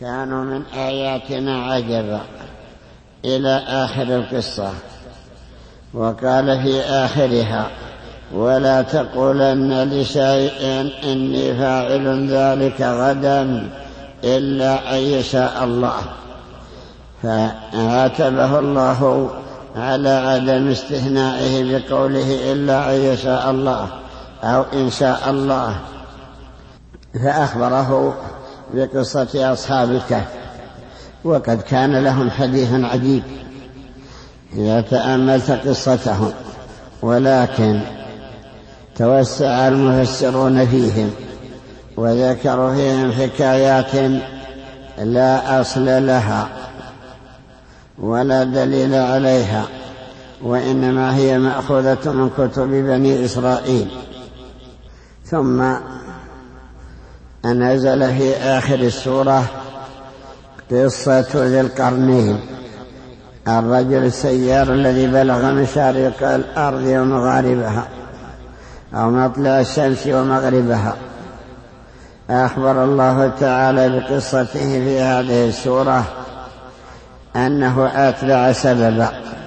كانوا من آياتنا عجبا إلى آخر القصة. وقال في آخرها: ولا تقولن لشيء إني فاعل ذلك غدا إلا أن يشاء الله. فعاتبه الله على عدم استثنائه بقوله إلا أن يشاء الله أو إن شاء الله، فأخبره بقصة أصحاب الكهف. وقد كان لهم حديث عجيب إذا تأملت قصتهم، ولكن توسع المفسرون فيهم وذكروا فيهم حكايات لا أصل لها ولا دليل عليها، وإنما هي مأخوذة من كتب بني إسرائيل. ثم نزل في آخر السورة قصة ذي القرنين، الرجل السيار الذي بلغ مشارق الأرض ومغاربها أو مطلع الشمس ومغربها. أخبر الله تعالى بقصته في هذه السورة أنه أتبع سببا،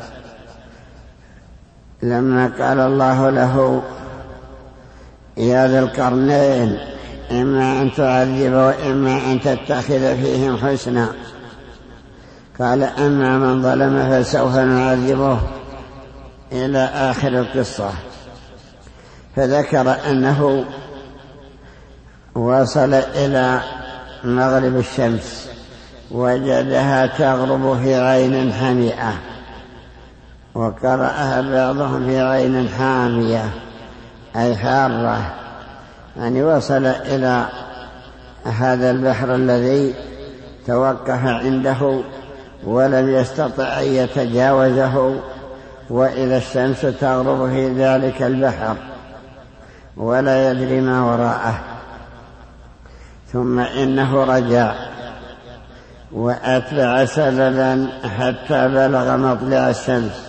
لما قال الله له: يا ذا القرنين إما أن تعذب وإما أن تتخذ فيهم حسنا. قال: أما من ظلم فسوف نعذبه إلى آخر القصة. فذكر أنه وصل إلى مغرب الشمس وجدها تغرب في عين حمئة، وقرأها بعضهم في عين حامية أي حارة، يعني وصل إلى هذا البحر الذي توقف عنده ولم يستطع أن يتجاوزه، وإذا الشمس تغرب في ذلك البحر ولا يدري ما وراءه. ثم إنه رجع وأتبع سببا حتى بلغ مطلع الشمس،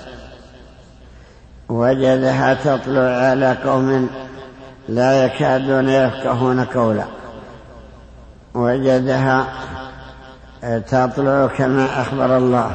وجدها تطلع على قوم لا يكادون يفقهون قولا، وجدها تطلع كما أخبر الله،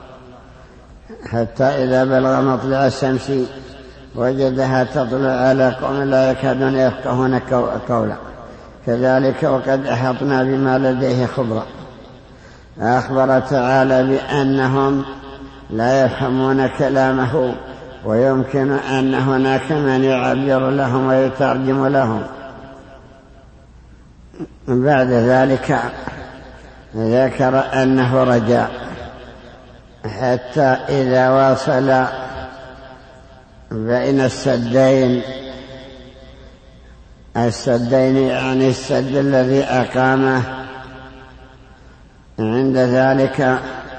حتى إذا بلغ مطلع الشمس وجدها تطلع على قوم لا يكادون يفقهون قولا. كذلك وقد أحطنا بما لديه خبرا. أخبر تعالى بأنهم لا يفهمون كلامه، ويمكن أن هناك من يعبر لهم ويترجم لهم. بعد ذلك ذكر أنه رجع حتى إذا واصل بين السدين يعني السد الذي أقامه، عند ذلك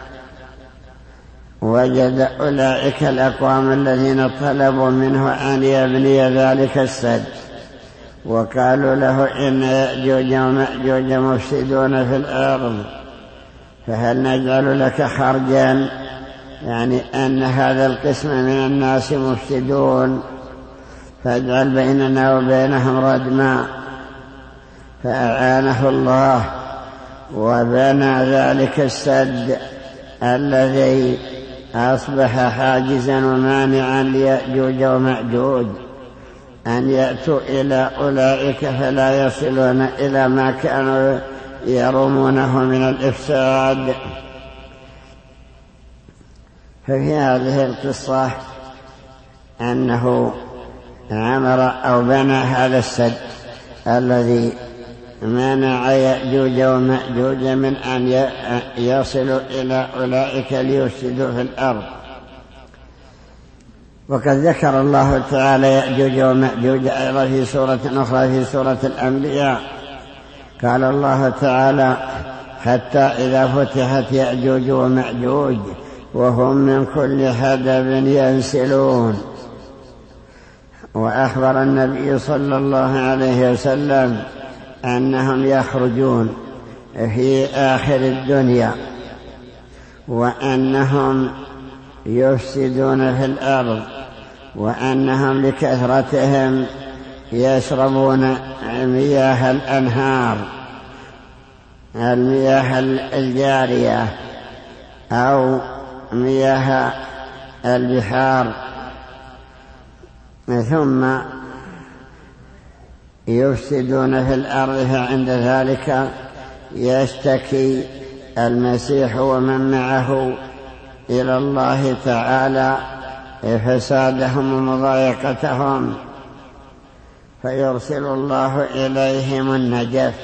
وجد أولئك الأقوام الذين طلبوا منه أن يبني ذلك السد، وقالوا له: إن يأجوج ومأجوج مفسدون في الأرض، فهل نجعل لك خرجا، يعني أن هذا القسم من الناس مفسدون، فاجعل بيننا وبينهم ردما. فأعانه الله وبنى ذلك السد الذي أصبح حاجزا ومانعا ليأجوج ومأجوج أن يأتوا إلى أولئك فلا يصلون إلى ما كانوا يرمونه من الإفساد. ففي هذه القصة أنه عمر أو بنى هذا السد الذي منع يأجوج ومأجوج من أن يصلوا إلى أولئك ليفسدوا في الأرض. وقد ذكر الله تعالى يأجوج ومأجوج أيضا في سورة أخرى في سورة الأنبياء. قال الله تعالى: حتى إذا فتحت يأجوج ومأجوج وهم من كل حدب ينسلون. وأخبر النبي صلى الله عليه وسلم أنهم يخرجون في آخر الدنيا، وأنهم يفسدون في الأرض، وأنهم لكثرتهم يشربون مياه الأنهار، المياه الجارية أو مياه البحار، ثم يفسدون في الأرض، فعند ذلك يشتكي المسيح ومن معه إلى الله تعالى فسادهم ومضايقتهم، فيرسل الله إليهم النجف،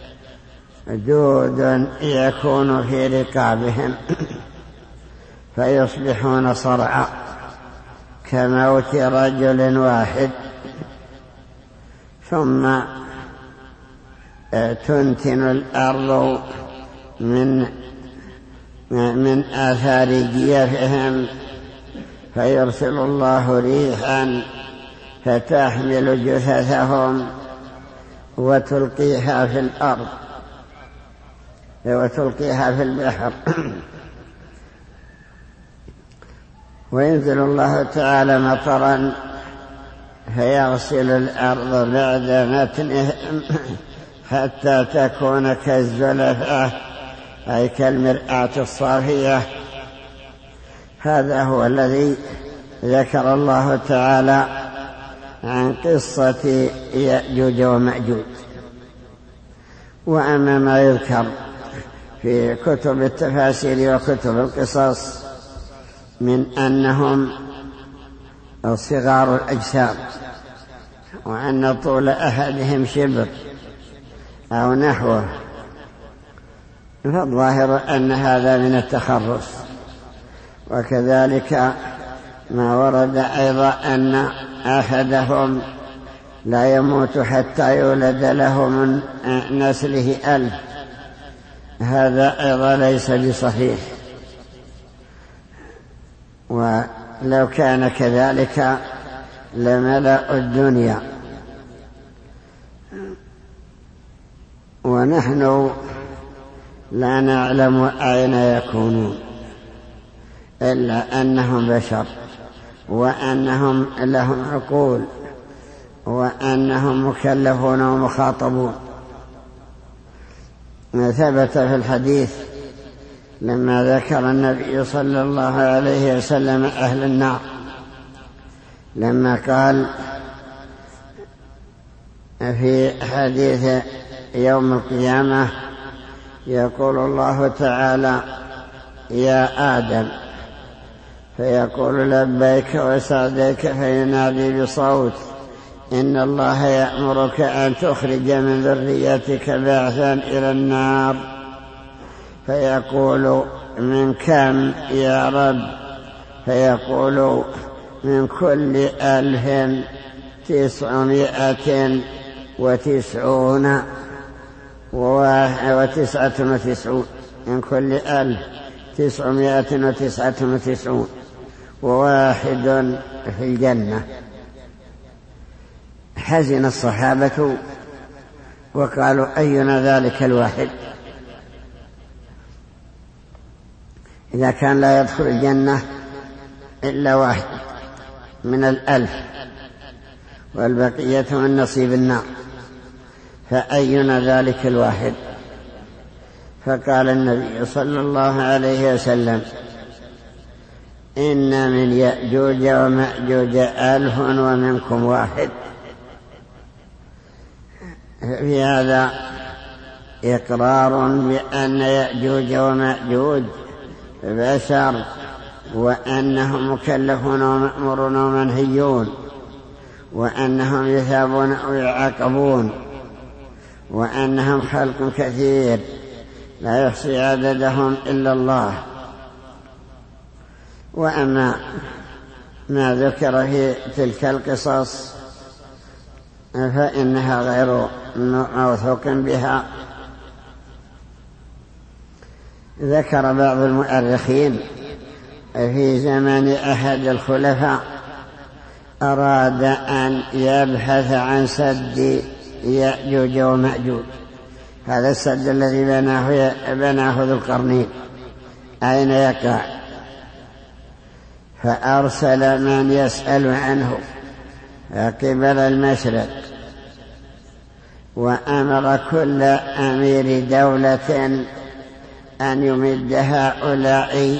جود يكون في رقابهم فيصبحون صرعى كموت رجل واحد، ثم تنتن الأرض من آثار جيفهم، فيرسل الله ريحا فتحمل جثثهم وتلقيها في الأرض وتلقيها في البحر. وينزل الله تعالى مطرا فيغسل الأرض بعد نتنهم حتى تكون كالزلفة، أي كالمرآة الصافية. هذا هو الذي ذكر الله تعالى عن قصة يأجوج ومأجوج. وأما ما يذكر في كتب التفاسير وكتب القصص من أنهم صغار الأجسام، وأن طول أحدهم شبر أو نحوه، فالظاهر أن هذا من التخرص. وكذلك ما ورد أيضا أن أحدهم لا يموت حتى يولد له من نسله 1000، هذا أيضا ليس بصحيح. ولو كان كذلك لملأ الدنيا. ونحن لا نعلم أين يكونون، إلا أنهم بشر، وأنهم لهم عقول، وأنهم مكلفون ومخاطبون. ثبت في الحديث لما ذكر النبي صلى الله عليه وسلم أهل النار، لما قال في حديث يوم القيامة يقول الله تعالى: يا آدم، فيقول: لبيك وسعديك، فينادي بصوت: إن الله يأمرك أن تخرج من ذريتك بعثا إلى النار. فيقول: من كم يا رب؟ فيقول: من كل 1999، من كل 1999 وواحد في الجنة. حزن الصحابة وقالوا: أينا ذلك الواحد؟ إذا كان لا يدخل الجنة إلا واحد من 1000 والبقية من نصيب النار، فأينا ذلك الواحد؟ فقال النبي صلى الله عليه وسلم: إن من يأجوج ومأجوج 1000 ومنكم واحد. في هذا إقرار بأن يأجوج ومأجوج بشر، وأنهم مكلفون ومأمورون ومنهيون، وأنهم يثابون أو يعاقبون، وأنهم خلق كثير لا يحصي عددهم إلا الله. وأما ما ذكر في تلك القصص فإنها غير موثوق بها. ذكر بعض المؤرخين في زمن أحد الخلفاء أراد أن يبحث عن سد يأجوج ومأجوج، هذا السد الذي بناه ذو القرنين، أين يقع؟ فأرسل من يسأل عنه قبل المشرق وأمر كل أمير دولة أن يمد هؤلاء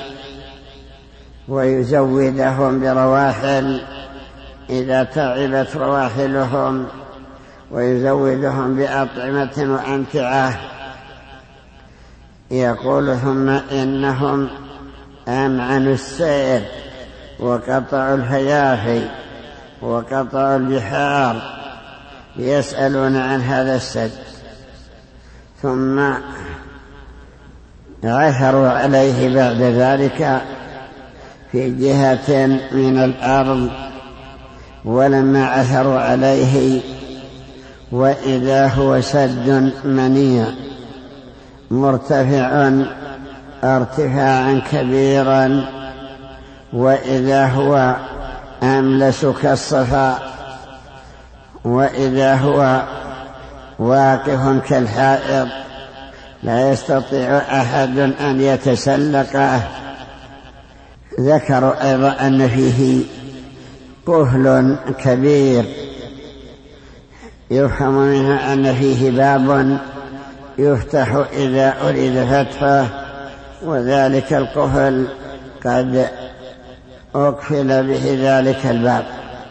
ويزودهم برواحل إذا تعبت رواحلهم، ويزودهم بأطعمة وأمتعة. يقول ثم إنهم أمعنوا السير وقطعوا الهيافي وقطعوا البحار يسألون عن هذا السد، ثم عثروا عليه بعد ذلك في جهة من الأرض، ولما عثروا عليه وإذا هو سد منيع مرتفع ارتفاعا كبيرا، وإذا هو أملس كالصفا، وإذا هو واقف كالحائط لا يستطيع أحد أن يتسلقه. ذكروا أيضا أن فيه قفل كبير يفهم منها أن فيه باب يفتح إذا أريد فتحه، وذلك القفل قد أقفل به ذلك الباب.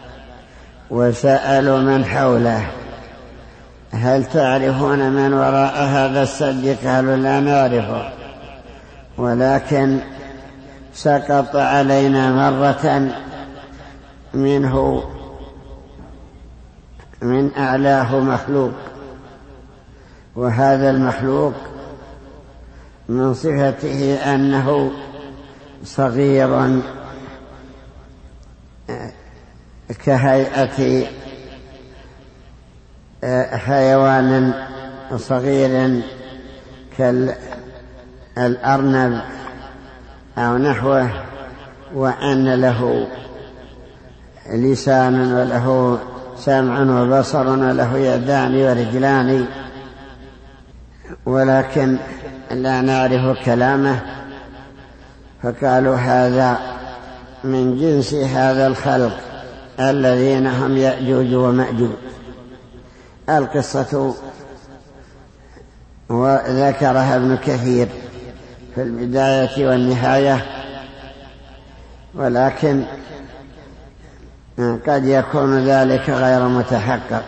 وسألوا من حوله هل تعرفون من وراء هذا السد؟ قالوا لا نعرفه، ولكن سقط علينا مرة منه من أعلاه مخلوق، وهذا المخلوق من صفته أنه صغير كهيئة حيوان صغير كالأرنب أو نحوه، وأن له لسان وله سمع وبصر وله يدان ورجلان، ولكن لا نعرف كلامه. فقالوا هذا من جنس هذا الخلق الذين هم يأجوج ومأجوج. القصة وذكرها ابن كثير في البداية والنهاية، ولكن قد يكون ذلك غير متحقق.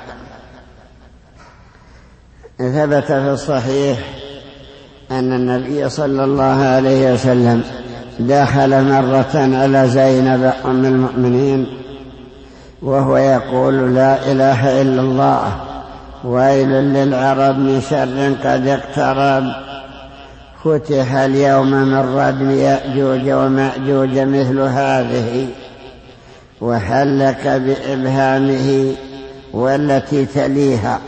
ثبت في الصحيح أن النبي صلى الله عليه وسلم دخل مرة على زينب أم المؤمنين وهو يقول لا إله إلا الله، ويل للعرب من شر قد اقترب، فتح اليوم من ردم يأجوج ومأجوج مثل هذه، وحلك بإبهامه والتي تليها.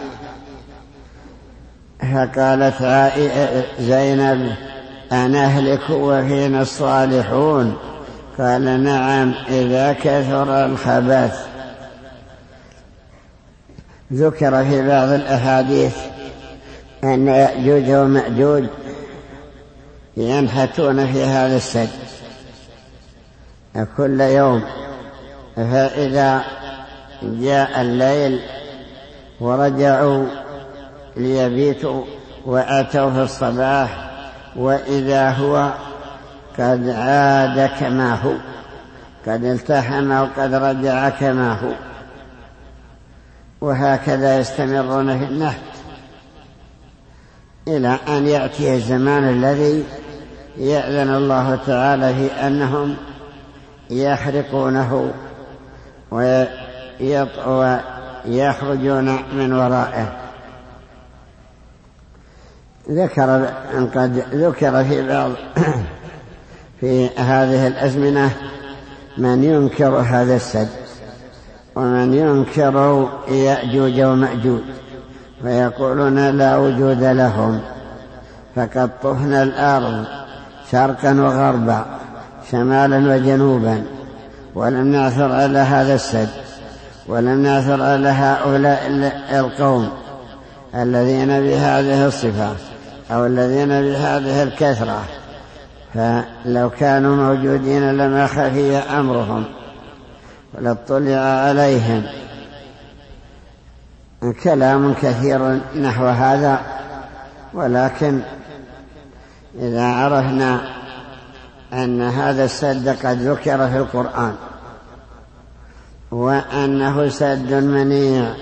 فقالت زينب أنهلك وفينا الصالحون؟ قال نعم إذا كثر الخبث. ذكر في بعض الأحاديث أن يأجوج ومأجوج ينحتون في هذا السد كل يوم، فإذا جاء الليل ورجعوا ليبيتوا وأتوا في الصباح وإذا هو قد عاد كما هو، قد التحم وقد رجع كما هو، وهكذا يستمرون في النحت إلى أن يأتي الزمان الذي يأذن الله تعالى في أنهم يحرقونه ويخرجون من ورائه. ذكر في بعض في هذه الأزمنة من ينكر هذا السد ومن ينكر يأجوج ومأجوج، ويقولون لا وجود لهم، فقد طفنا الأرض شرقا وغربا شمالا وجنوبا، ولم نعثر على هذا السد، ولم نعثر على هؤلاء القوم الذين بهذه الصفة أو الذين بهذه الكثرة، فلو كانوا موجودين لما خفي أمرهم ولا اطلع عليهم. كلام كثير نحو هذا، ولكن إذا عرفنا أن هذا السد قد ذكر في القرآن وأنه سد منيع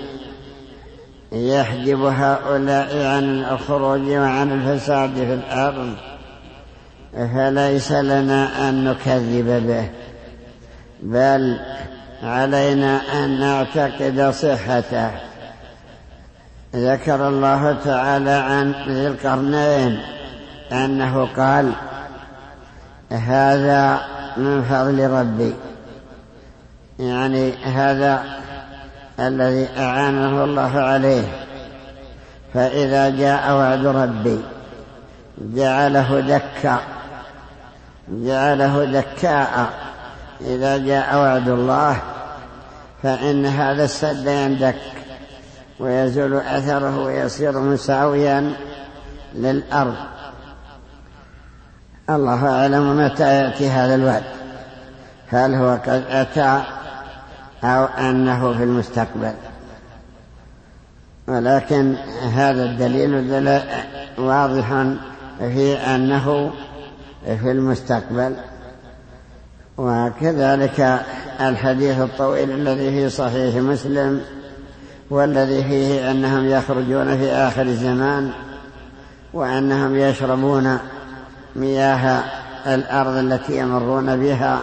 يحجب هؤلاء عن الخروج وعن الفساد في الأرض، فليس لنا أن نكذب به، بل علينا أن نعتقد صحته. ذكر الله تعالى عن ذي القرنين أنه قال: هذا من فضل ربي، يعني هذا الذي أعانه الله عليه، فإذا جاء وعد ربي جعله دكاء. إذا جاء وعد الله فإن هذا السد يندك ويزول أثره ويصير مساويا للأرض. الله أعلم متى يأتي هذا الوعد، هل هو قد أتى أو أنه في المستقبل، ولكن هذا الدليل واضح في أنه في المستقبل. وكذلك الحديث الطويل الذي في صحيح مسلم والذي فيه أنهم يخرجون في آخر الزمان وأنهم يشربون مياه الأرض التي يمرون بها،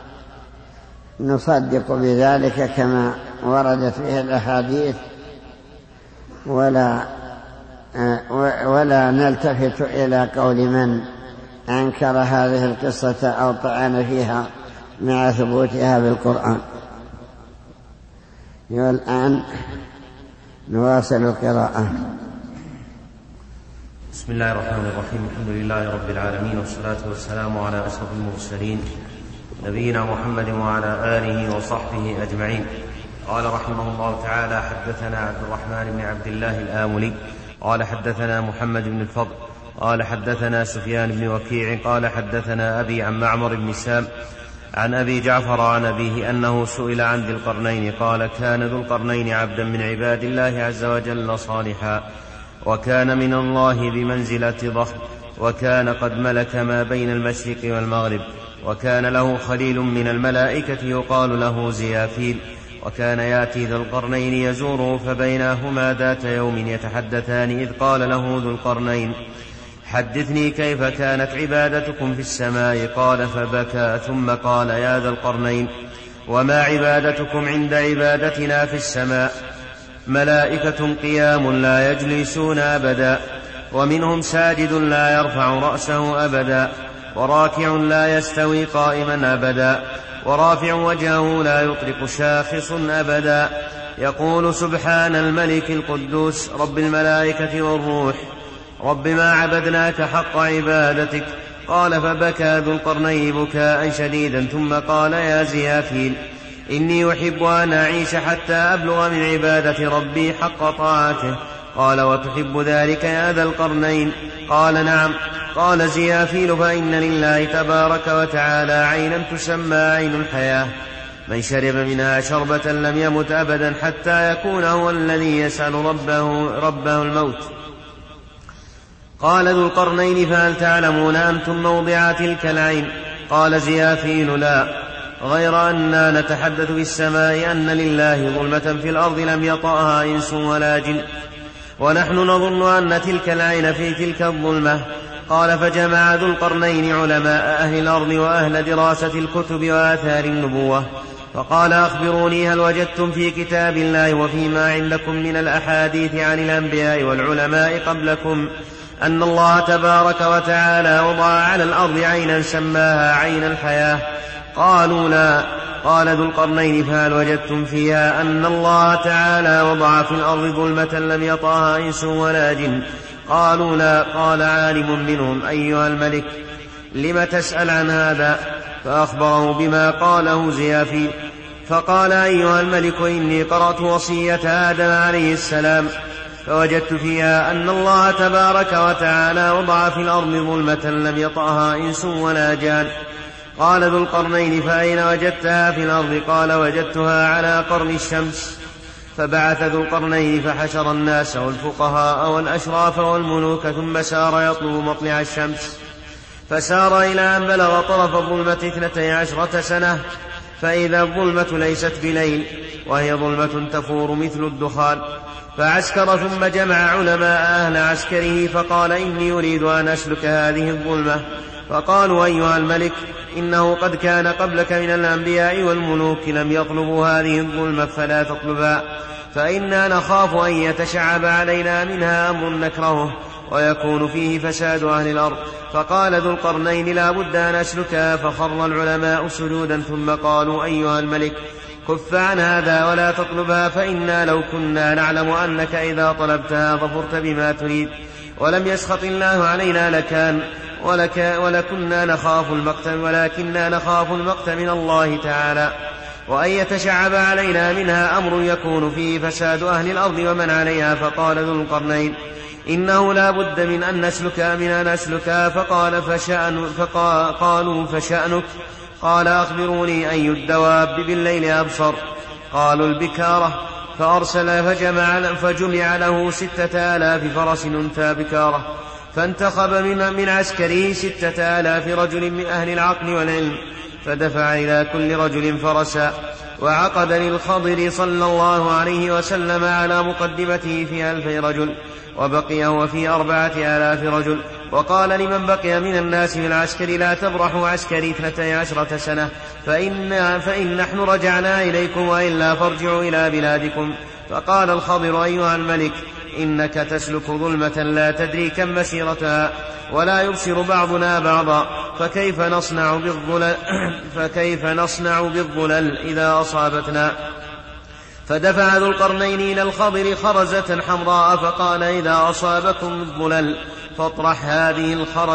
نصدق بذلك كما وردت فيه الأحاديث، ولا نلتفت إلى قول من أنكر هذه القصة أو طعن فيها مع ثبوتها بالقرآن. والآن نواصل القراءة. بسم الله الرحمن الرحيم. الحمد لله رب العالمين، والصلاة والسلام على أشرف المرسلين نبينا محمد وعلى آله وصحبه أجمعين. قال رحمه الله تعالى: حدثنا عبد الرحمن بن عبد الله الآملي قال حدثنا محمد بن الفضل قال حدثنا سفيان بن وكيع قال حدثنا أبي عن معمر بن سام عن أبي جعفر عن أبيه أنه سئل عن ذي القرنين قال: كان ذو القرنين عبدا من عباد الله عز وجل صالحا، وكان من الله بمنزلة ضخم، وكان قد ملك ما بين المشرق والمغرب، وكان له خليل من الملائكة يقال له زيافيل، وكان يأتي ذو القرنين يزوره، فبينهما ذات يوم يتحدثان إذ قال له ذو القرنين: حدثني كيف كانت عبادتكم في السماء؟ قال: فبكى ثم قال: يا ذا القرنين، وما عبادتكم عند عبادتنا في السماء؟ ملائكة قيام لا يجلسون أبدا، ومنهم ساجد لا يرفع رأسه أبدا، وراكع لا يستوي قائما أبدا، ورافع وجهه لا يطرق شاخص أبدا، يقول: سبحان الملك القدوس رب الملائكة والروح، رب ما عبدناك حق عبادتك. قال: فبكى ذو القرنين بكاء شديدا ثم قال: يا زيافيل، إني أحب أن أعيش حتى أبلغ من عبادة ربي حق طاعته. قال: وتحب ذلك يا ذا القرنين؟ قال: نعم. قال زيافيل: فإن لله تبارك وتعالى عينا تسمى عين الحياة، من شرب منها شربة لم يمت أبدا حتى يكون هو الذي يسأل ربه الموت. قال ذو القرنين: فهل تعلمون أنتم موضع تلك العين؟ قال زيافيل: لا، غير أننا نتحدث في السماء أن لله ظلمة في الأرض لم يطأها إنس ولا جن، ونحن نظن أن تلك العين في تلك الظلمة. قال: فجمع ذو القرنين علماء أهل الأرض وأهل دراسة الكتب وآثار النبوة، فقال: أخبروني، هل وجدتم في كتاب الله وفيما عندكم من الأحاديث عن الأنبياء والعلماء قبلكم أن الله تبارك وتعالى وضع على الأرض عينا سماها عين الحياة؟ قالوا: لا. قال ذو القرنين: فهل وجدتم فيها أن الله تعالى وضع في الأرض ظلمة لم يطأها إنس ولا جن؟ قالوا: لا. قال عالم منهم: أيها الملك، لم تسأل عن هذا؟ فأخبره بما قاله زيافيل، فقال: أيها الملك، إني قرأت وصية آدم عليه السلام، فوجدت فيها أن الله تبارك وتعالى وضع في الأرض ظلمة لم يطأها إنس ولا جان. قال ذو القرنين: فأين وجدتها في الأرض؟ قال: وجدتها على قرن الشمس. فبعث ذو القرنين فحشر الناس والفقهاء والأشراف والملوك ثم سار يطلب مطلع الشمس، فسار إلى أن بلغ طرف الظلمة 12 سنة، فإذا الظلمة ليست بليل وهي ظلمة تفور مثل الدخان، فعسكر ثم جمع علماء أهل عسكره فقال: إني أريد أن أسلك هذه الظلمة. فقالوا: أيها الملك، إنه قد كان قبلك من الأنبياء والملوك لم يطلبوا هذه الظلمة فلا تطلبها، فإنا نخاف أن يتشعب علينا منها أمر نكرهه ويكون فيه فساد أهل الأرض. فقال ذو القرنين: لا بد أن أسلكها. فخر العلماء سجودا ثم قالوا: أيها الملك، كف عن هذا ولا تطلبها، فإنا لو كنا نعلم أنك إذا طلبتها ظفرت بما تريد ولم يسخط الله علينا لكان ولكننا نخاف المقت من الله تعالى، وأن يتشعب علينا منها أمر يكون فيه فساد أهل الأرض ومن عليها. فقال ذو القرنين: إنه لا بد من أن نسلكها. قالوا: فشأنك؟ قال: أخبروني أي الدواب بالليل أبصر؟ قالوا: البكارة. فأرسل فجمع له 6000 فرس أنثى بكارة، فانتخب من عسكره 6000 رجل من أهل العقل والعلم، فدفع إلى كل رجل فرسا، وعقد للخضر صلى الله عليه وسلم على مقدمته في 2000 رجل، وبقي هو في 4000 رجل. وقال لمن بقي من الناس في العسكر: لا تبرحوا عسكري 12 سنة، فإن نحن رجعنا إليكم، وإلا فارجعوا إلى بلادكم. فقال الخضر: أيها الملك، إنك تسلك ظلمة لا تدري كم مسيرتها، ولا يبصر بعضنا بعضا، فكيف نصنع بالظلل إذا أصابتنا؟ فدفع ذو القرنين إلى الخضر خرزة حمراء فقال: إذا أصابكم الظلل فاطرح هذه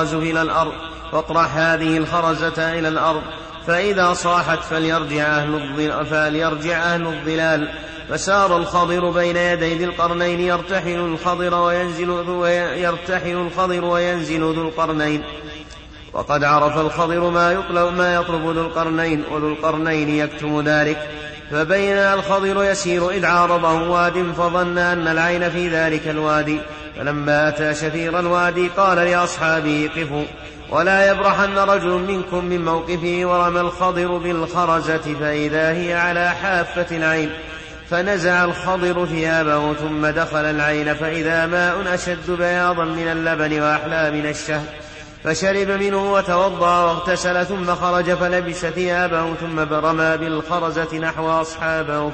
الخرزة إلى الأرض، فإذا صاحت فليرجع أهل الظلال. فسار الخضر بين يدي ذي القرنين يرتحل الخضر وينزل ذو القرنين، وقد عرف الخضر ما يطلب ذو القرنين، وذو القرنين يكتم ذلك. فبين الخضر يسير إذ عارضه واد، فظن أن العين في ذلك الوادي، فلما أتى شفير الوادي قال لأصحابه: قفوا ولا يبرحن رجل منكم من موقفه. ورمى الخضر بالخرزة فإذا هي على حافة العين، فنزع الخضر ثيابه ثم دخل العين، فإذا ماء أشد بياضا من اللبن وأحلى من الشهد، فشرب منه وتوضأ واغتسل، ثم خرج فلبس ثيابه، ثم رمى بالخرزة نحو أصحابه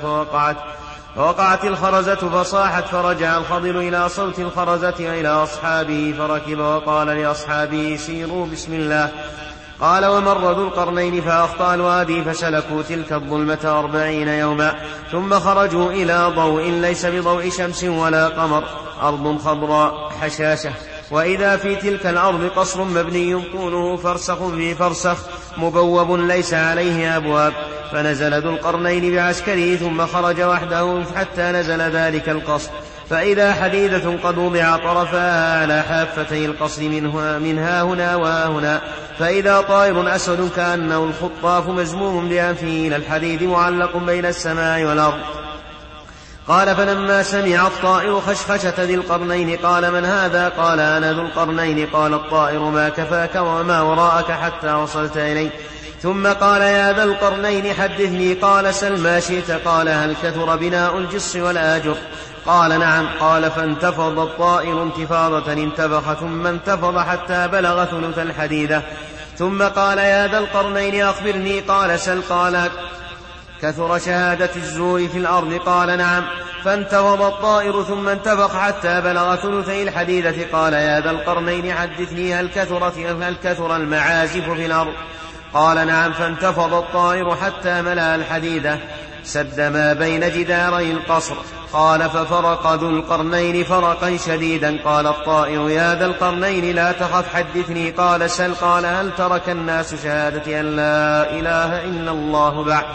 فوقعت الخرزة فصاحت، فرجع الخضر إلى صوت الخرزة وإلى أصحابه فركب وقال لأصحابه: سيروا بسم الله. قال: ومر ذو القرنين فأخطأ الوادي، فسلكوا تلك الظلمة 40 يوما، ثم خرجوا إلى ضوء ليس بضوء شمس ولا قمر، أرض خضراء حشاشة، وإذا في تلك الأرض قصر مبني طوله فرسخ في فرسخ، مبوب ليس عليه أبواب. فنزل ذو القرنين بعسكره ثم خرج وحده حتى نزل ذلك القصر، فإذا حديدة قد وضع طرفها على حافتي القصر منها هنا وهنا، فإذا طائر أسود كأنه الخطاف مزموم بأنفه إلى الحديد معلق بين السماء والأرض. قال: فلما سمع الطائر خشخشة ذي القرنين قال: من هذا؟ قال: أنا ذو القرنين. قال الطائر: ما كفاك وما وراءك حتى وصلت إلي؟ ثم قال: يا ذا القرنين حدثني. قال: سل ما شئت. قال: هل كثر بناء الجص والآجر؟ قال: نعم. قال: فانتفض الطائر انتفاضة انتفخ ثم انتفض حتى بلغ ثلث الحديدة، ثم قال: يا ذا القرنين أخبرني. قال: سل. قال: كثر شهادة الزور في الأرض؟ قال: نعم. فانتفض الطائر ثم انتفخ حتى بلغ ثلثي الحديدة. قال: يا ذا القرنين حدثني، هل كثر المعازف في الأرض؟ قال: نعم. فانتفض الطائر حتى ملأ الحديدة سد ما بين جداري القصر. قال: ففرق ذو القرنين فرقا شديدا. قال الطائر: يا ذا القرنين لا تخف، حدثني. قال: سل. قال: هل ترك الناس شهادة أن لا إله إلا الله بعد؟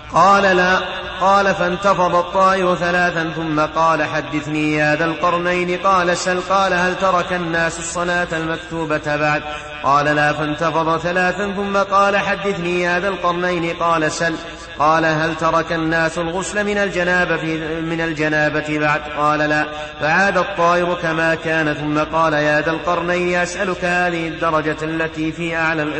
قال لا. قال فانتفض الطائر 3 ثم قال حدثني يا ذا القرنين. قال سل. قال هل ترك الناس الصلاة المكتوبة بعد؟ قال لا. فانتفض 3 ثم قال حدثني يا ذا القرنين. قال سل. قال هل ترك الناس الغسل من الجنابة بعد؟ قال لا. فعاد الطائر كما كان ثم قال يا ذا القرنين أسألك هذه الدرجة التي في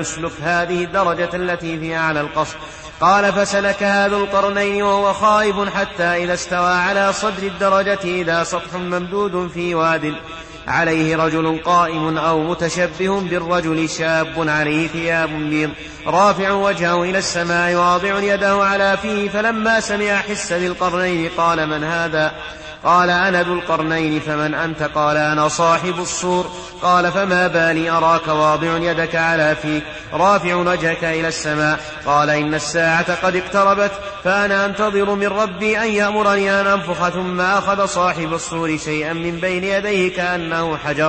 أعلى القصر. قال فسلكها ذو القرنين وهو خائف حتى إذا استوى على صدر الدرجة إذا سطح ممدود في واد عليه رجل قائم أو متشبه بالرجل شاب عليه ثياب بيض رافع وجهه إلى السماء واضع يده على فيه. فلما سمع حس ذي القرنين قال من هذا؟ قال أنا ذو القرنين. فمن أنت؟ قال أنا صاحب الصور. قال فما بالي أراك واضع يدك على فيك رافع وجهك إلى السماء؟ قال إن الساعة قد اقتربت فأنا أنتظر من ربي أن يأمرني أن أنفخ. ثم أخذ صاحب الصور شيئا من بين يديه كأنه حجر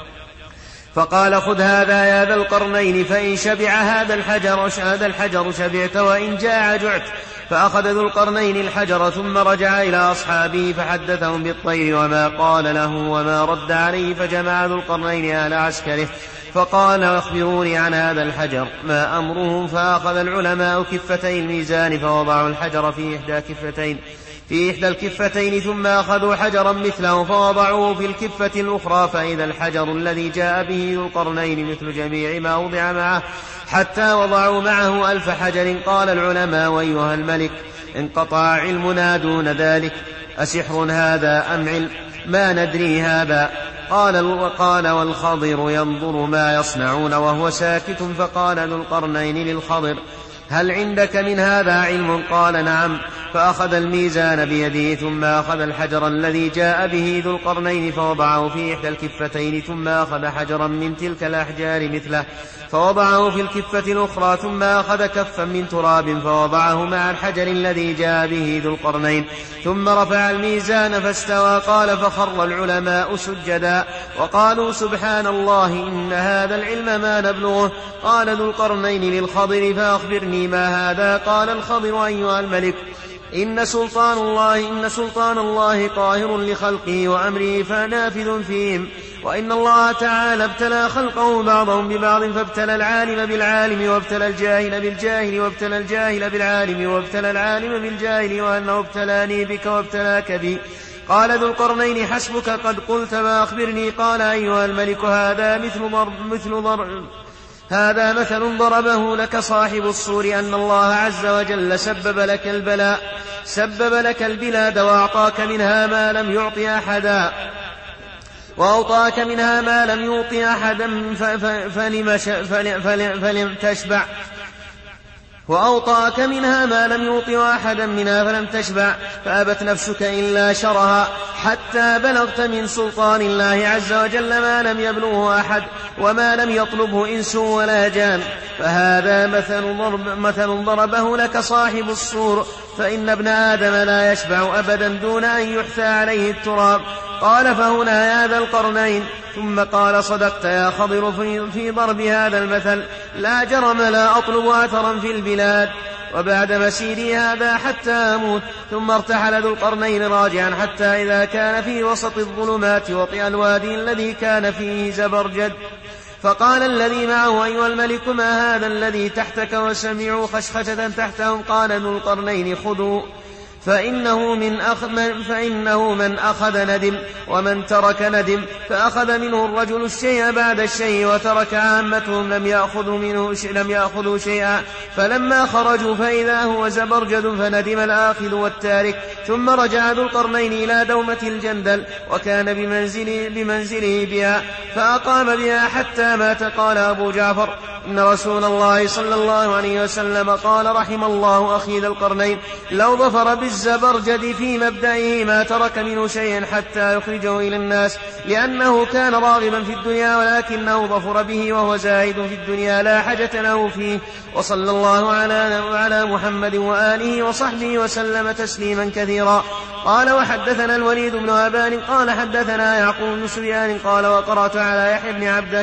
فقال خذ هذا يا ذا القرنين فإن شبع هذا الحجر شبعت وإن جاع جعت. فأخذ ذو القرنين الحجر ثم رجع إلى أصحابه فحدثهم بالطير وما قال له وما رد عليه. فجمع ذو القرنين أهل عسكره فقال أخبروني عن هذا الحجر ما أمره. فأخذ العلماء كفتي الميزان فوضعوا الحجر في إحدى الكفتين ثم أخذوا حجرا مثله فوضعوه في الكفة الأخرى فإذا الحجر الذي جاء به ذو القرنين مثل جميع ما وضع معه حتى وضعوا معه 1000 حجر. قال العلماء أيها الملك انقطع علمنا دون ذلك أسحر هذا أم علم؟ ما ندري هذا. قال والخضر ينظر ما يصنعون وهو ساكت. فقال ذو القرنين للخضر هل عندك من هذا علم؟ قال نعم. فأخذ الميزان بيده ثم أخذ الحجر الذي جاء به ذو القرنين فوضعه في إحدى الكفتين ثم أخذ حجرا من تلك الأحجار مثله فوضعه في الكفة الأخرى ثم أخذ كفا من تراب فوضعه مع الحجر الذي جاء به ذو القرنين ثم رفع الميزان فاستوى. قال فخر العلماء سجدا وقالوا سبحان الله إن هذا العلم ما نبلغه. قال ذو القرنين للخضر فأخبرني ما هذا؟ قال الخضر أيها الملك إن سلطان الله قاهر لخلقه وأمره فنافذ فيهم وإن الله تعالى ابتلى خلقه بعضهم ببعض فابتلى العالم بالعالم وابتلى الجاهل بالجاهل وابتلى الجاهل بالعالم وابتلى العالم بالجاهل وأنه ابتلاني بك وابتلاك بي. قال ذو القرنين حسبك قد قلت ما أخبرني. قال أيها الملك هذا مثل ضربه لك صاحب الصور أن الله عز وجل سبب لك البلاد وأعطاك منها ما لم يعطي أحدا فلم تشبع وأوطاك منها ما لم يوطئ أحدا منها فلم تشبع فأبت نفسك إلا شرها حتى بلغت من سلطان الله عز وجل ما لم يبلغه أحد وما لم يطلبه إنس ولا جان. فهذا مثل ضربه لك صاحب الصور فإن ابن آدم لا يشبع أبدا دون أن يحثى عليه التراب. قال فهنا يا ذا القرنين. ثم قال صدقت يا خضر في ضرب هذا المثل لا جرم لا أطلب أثرا في البلاد وبعد مسيري هذا حتى أموت. ثم ارتحل ذو القرنين راجعا حتى إذا كان في وسط الظلمات وطئ الوادي الذي كان فيه زبرجد. فقال الذي معه أيها الملك ما هذا الذي تحتك؟ وسمعوا خشخشة تحتهم. قال ذو القرنين خذوا فإنه من أخذ ندم ومن ترك ندم. فأخذ منه الرجل الشيء بعد الشيء وترك عامتهم لم يأخذوا شيئا. فلما خرجوا فإذا هو زبرجد فندم الآخذ والتارك. ثم رجع ذو القرنين إلى دومة الجندل وكان بمنزله بها فأقام بها حتى مات. قال أبو جعفر إن رسول الله صلى الله عليه وسلم قال رحم الله أخي ذا القرنين لو ظفر بالزبرجد في مبدئه ما ترك منه شيئا حتى يخرجه إلى الناس لأنه كان راغبا في الدنيا ولكنه ظفر به وهو زاهد في الدنيا لا حاجة له فيه. وصلى الله على محمد وآله وصحبه وسلم تسليما كثيرا. قال وحدثنا الوليد بن أبان قال حدثنا يعقوب بن سفيان قال وقرأت على يحيى بن عبدك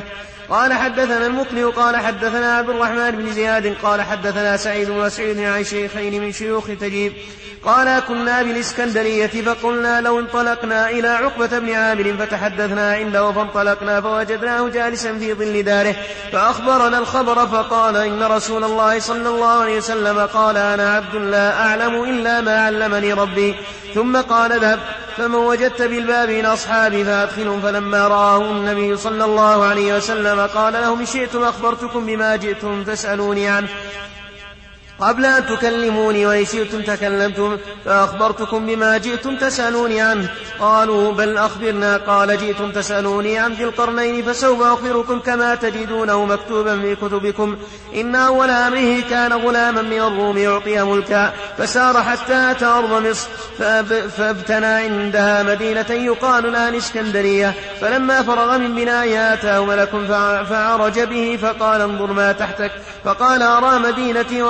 قال حدثنا المقنع قال حدثنا عبد الرحمن بن زياد قال حدثنا سعيد بن مسعود عن شيخين من شيوخ تجيب قال كنا بالإسكندرية فقلنا لو انطلقنا إلى عقبة بن عامر فتحدثنا عنده فانطلقنا فوجدناه جالسا في ظل داره فأخبرنا الخبر فقال إن رسول الله صلى الله عليه وسلم قال أنا عبد لا أعلم إلا ما علمني ربي ثم قال اذهب فمن وجدت بالباب من أصحابي فأدخلهم فلما رآه النبي صلى الله عليه وسلم قال لهم إن شئتم أخبرتكم بما جئتم تسألوني عنه قبل أن تكلموني وإن شئتم تكلمتم فأخبرتكم بما جئتم تسألوني عنه قالوا بل أخبرنا قال جئتم تسألوني عن ذي القرنين فسوف أخبركم كما تجدونه مكتوبا في كتبكم إن أول أمره كان غلاما من الروم يعطي ملكا فسار حتى أتى أرض مصر فابتنى عندها مدينة يقال لها الإسكندرية فلما فرغ من بنائها أتاه ملك فعرج به فقال انظر ما تحتك فقال أرى مدينتي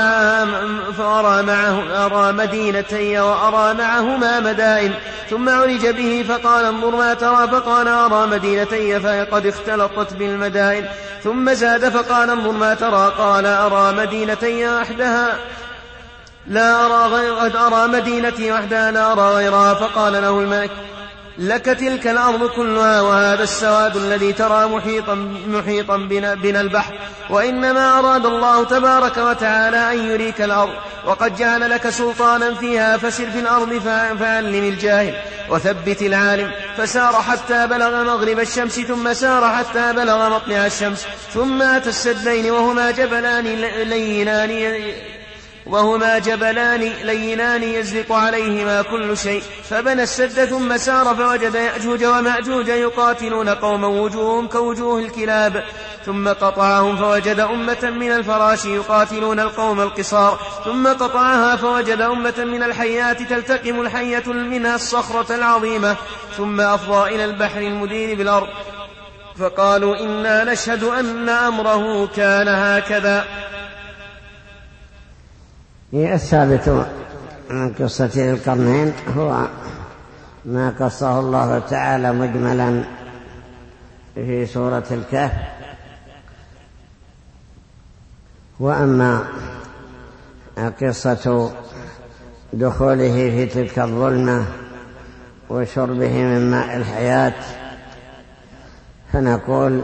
أرى مدينتي وأرى معهما مدائن ثم عرج به فقال انظر ما ترى فقال أرى مدينتي فقد اختلطت بالمدائن ثم زاد فقال انظر ما ترى قال أرى مدينتي وحدها لا أرى مدينتي وحدها لا أرى غيرها فقال له الملك لك تلك الأرض كلها وهذا السواد الذي ترى محيطا بنا البحر وإنما أراد الله تبارك وتعالى أن يريك الأرض وقد جعل لك سلطانا فيها فسر في الأرض فعلم الجاهل وثبت العالم فسار حتى بلغ مغرب الشمس ثم سار حتى بلغ مطلع الشمس ثم أتى السدين وهما جبلان لينان يزلق عليهما كل شيء فبنى السد ثم سار فوجد يأجوج ومأجوج يقاتلون قوما وجوههم كوجوه الكلاب ثم قطعهم فوجد أمة من الفراش يقاتلون القوم القصار ثم قطعها فوجد أمة من الحيات تلتقم الحية منها الصخرة العظيمة ثم أفضى إلى البحر المدير بالأرض فقالوا إنا نشهد أن أمره كان هكذا. الثابت من قصة ذي القرنين هو ما قصه الله تعالى مجملا في سورة الكهف وأما قصة دخوله في تلك الظلمة وشربه من ماء الحياة فنقول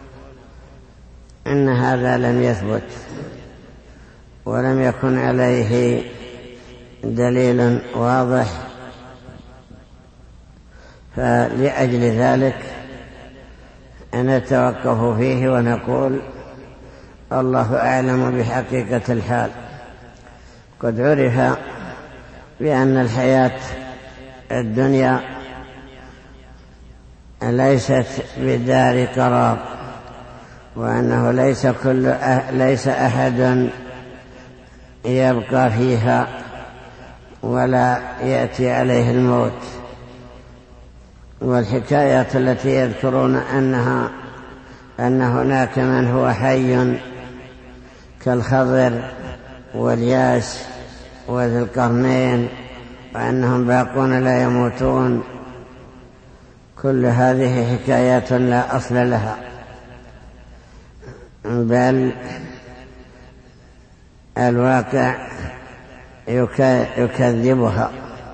إن هذا لم يثبت ولم يكن عليه دليل واضح فلأجل ذلك نتوقف فيه ونقول الله أعلم بحقيقة الحال. قد عرف بأن الحياة الدنيا ليست بدار قرار وأنه ليس أحد يبقى فيها ولا يأتي عليه الموت والحكايات التي يذكرون أن هناك من هو حي كالخضر والياس وذي القرنين وأنهم باقون لا يموتون كل هذه حكايات لا أصل لها بل الواقع يكذبها.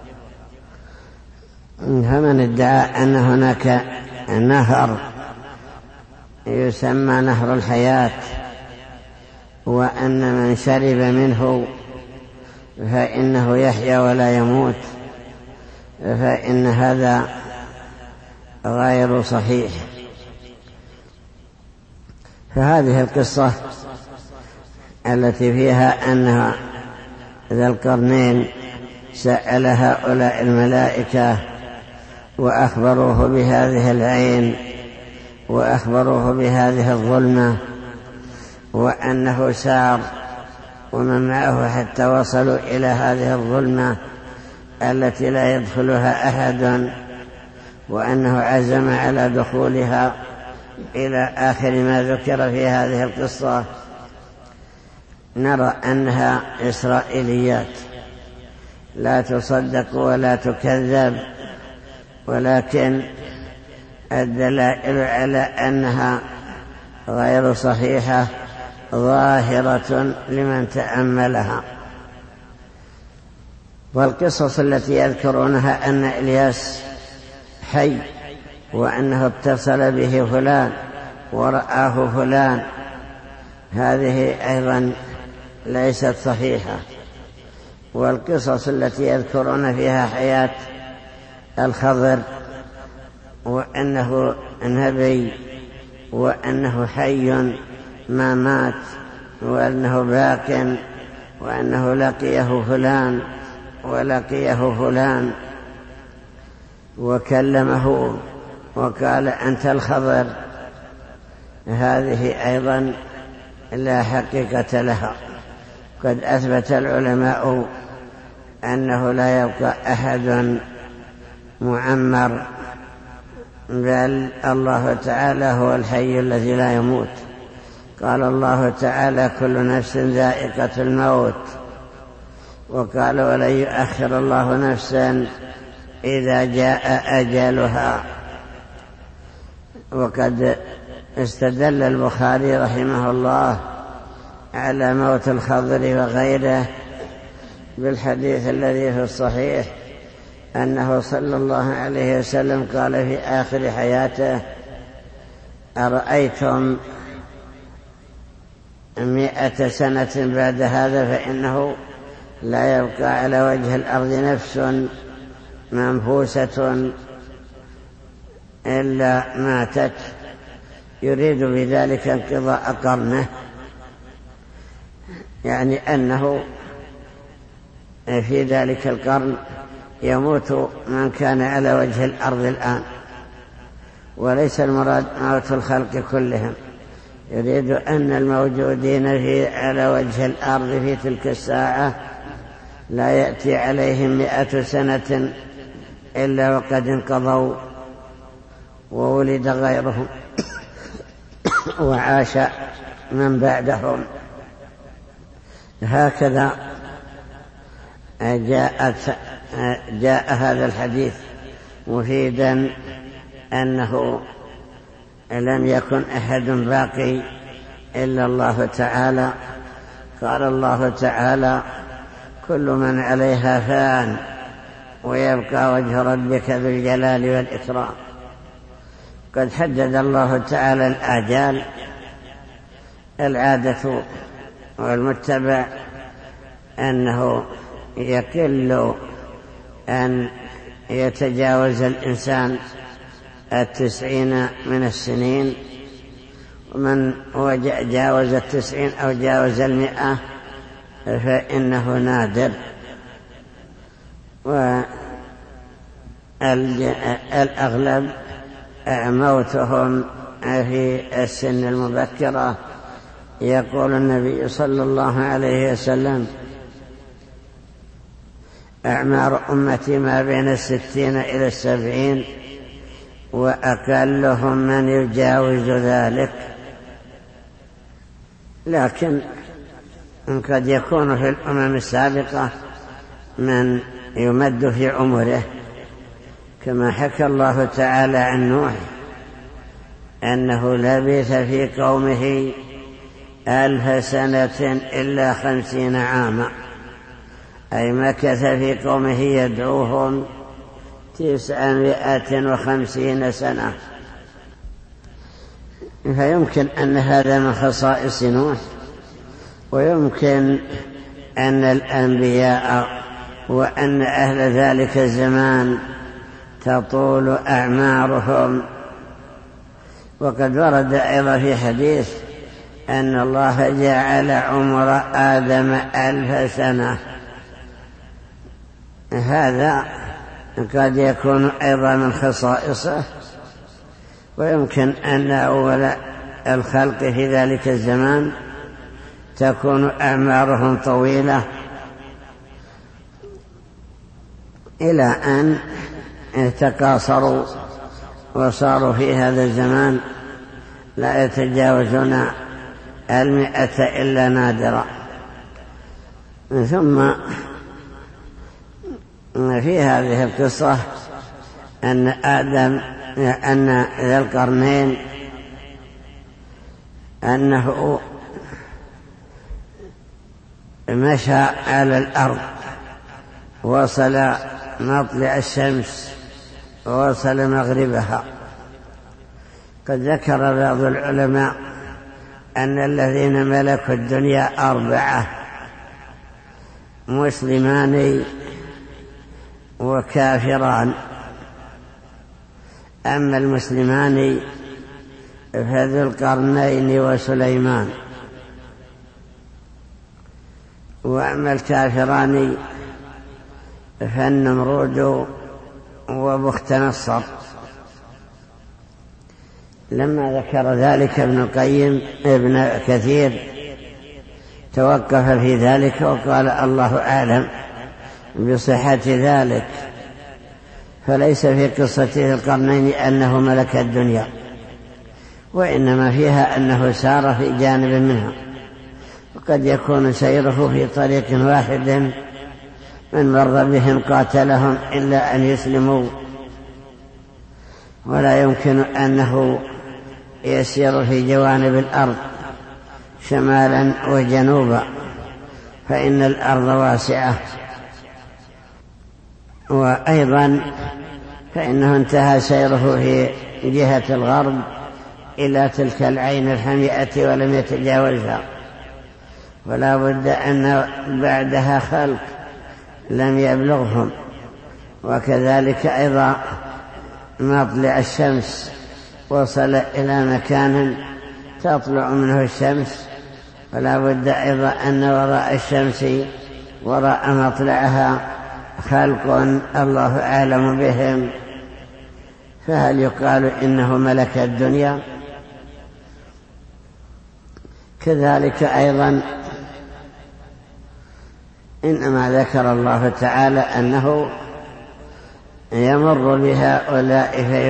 فمن ادعى أن هناك نهر يسمى نهر الحياة وأن من شرب منه فإنه يحيا ولا يموت فإن هذا غير صحيح. فهذه القصة التي فيها أن ذا القرنين سأل هؤلاء الملائكة وأخبروه بهذه العين وأخبروه بهذه الظلمة وأنه سار ومن معه حتى وصلوا إلى هذه الظلمة التي لا يدخلها أحد وأنه عزم على دخولها إلى آخر ما ذكر في هذه القصة. نرى أنها إسرائيليات لا تصدق ولا تكذب ولكن الدلائل على أنها غير صحيحة ظاهرة لمن تأملها. والقصص التي يذكرونها أن إلياس حي وأنه اتصل به فلان ورآه فلان، هذه أيضا ليست صحيحة. والقصص التي يذكرون فيها حياة الخضر وأنه نبي وأنه حي ما مات وأنه باق وأنه لقيه فلان ولقيه فلان وكلمه وقال أنت الخضر، هذه أيضا لا حقيقة لها. قد أثبت العلماء أنه لا يبقى أحد معمر، بل الله تعالى هو الحي الذي لا يموت. قال الله تعالى كل نفس ذائقة الموت، وقال ولن يؤخر الله نفسا إذا جاء أجلها. وقد استدل البخاري رحمه الله على موت الخضر وغيره بالحديث الذي في الصحيح أنه صلى الله عليه وسلم قال في آخر حياته أرأيتم 100 سنة بعد هذا فإنه لا يبقى على وجه الأرض نفس منفوسة إلا ماتت، يريد بذلك انقضاء قرنه، يعني أنه في ذلك القرن يموت من كان على وجه الأرض الآن، وليس المراد موت الخلق كلهم، يريد أن الموجودين على وجه الأرض في تلك الساعة لا يأتي عليهم 100 سنة إلا وقد انقضوا وولد غيرهم وعاش من بعدهم. هكذا جاء هذا الحديث مفيدا أنه لم يكن أحد باقي إلا الله تعالى. قال الله تعالى كل من عليها فان ويبقى وجه ربك ذو الجلال والإكرام. قد حدد الله تعالى الآجال، العادة والمتبع أنه يقل أن يتجاوز الإنسان 90 من السنين، ومن جاوز 90 أو جاوز 100 فإنه نادر. والأغلب موتهم في السن المبكرة. يقول النبي صلى الله عليه وسلم أعمار أمتي ما بين 60 إلى 70 وأقلهم من يجاوز ذلك. لكن قد يكون في الأمم السابقة من يمد في عمره، كما حكى الله تعالى عن نوح أنه لبث في قومه 1000 سنة إلا 50 عاما، أي مكث في قومه يدعوهم 950 سنة. فيمكن أن هذا من خصائص نوح، ويمكن أن الأنبياء وأن أهل ذلك الزمان تطول أعمارهم. وقد ورد أيضا في حديث أن الله جعل عمر آدم 1000 سنة. هذا قد يكون أيضا من خصائصه، ويمكن أن أول الخلق في ذلك الزمان تكون أعمارهم طويلة إلى أن تقاصروا وصاروا في هذا الزمان لا يتجاوزون 100 إلا نادرا. ثم في هذه القصة أن ذا القرنين أنه مشى على الأرض، وصل مطلع الشمس ووصل مغربها. قد ذكر بعض العلماء أن الذين ملكوا الدنيا 4: مسلمان وكافران. أما المسلمان فذو القرنين وسليمان، وأما الكافران فالنمرود وبخت نصر. لما ذكر ذلك ابن كثير توقف في ذلك وقال: الله أعلم بصحة ذلك، فليس في قصة ذي القرنين أنه ملك الدنيا، وإنما فيها أنه سار في جانب منها، وقد يكون سيره في طريق واحد، من مر بهم قاتلهم إلا أن يسلموا، ولا يمكن أنه يسير في جوانب الأرض شمالا وجنوبا، فإن الأرض واسعة. وأيضا فإنه انتهى سيره في جهة الغرب إلى تلك العين الحمئة ولم يتجاوزها، ولا بد أن بعدها خلق لم يبلغهم. وكذلك أيضا مطلع الشمس وصل إلى مكان تطلع منه الشمس، ولا بد أيضا أن وراء الشمس وراء مطلعها خلق الله أعلم بهم، فهل يقال إنه ملك الدنيا؟ كذلك أيضا إنما ذكر الله تعالى أنه يمر بهؤلاء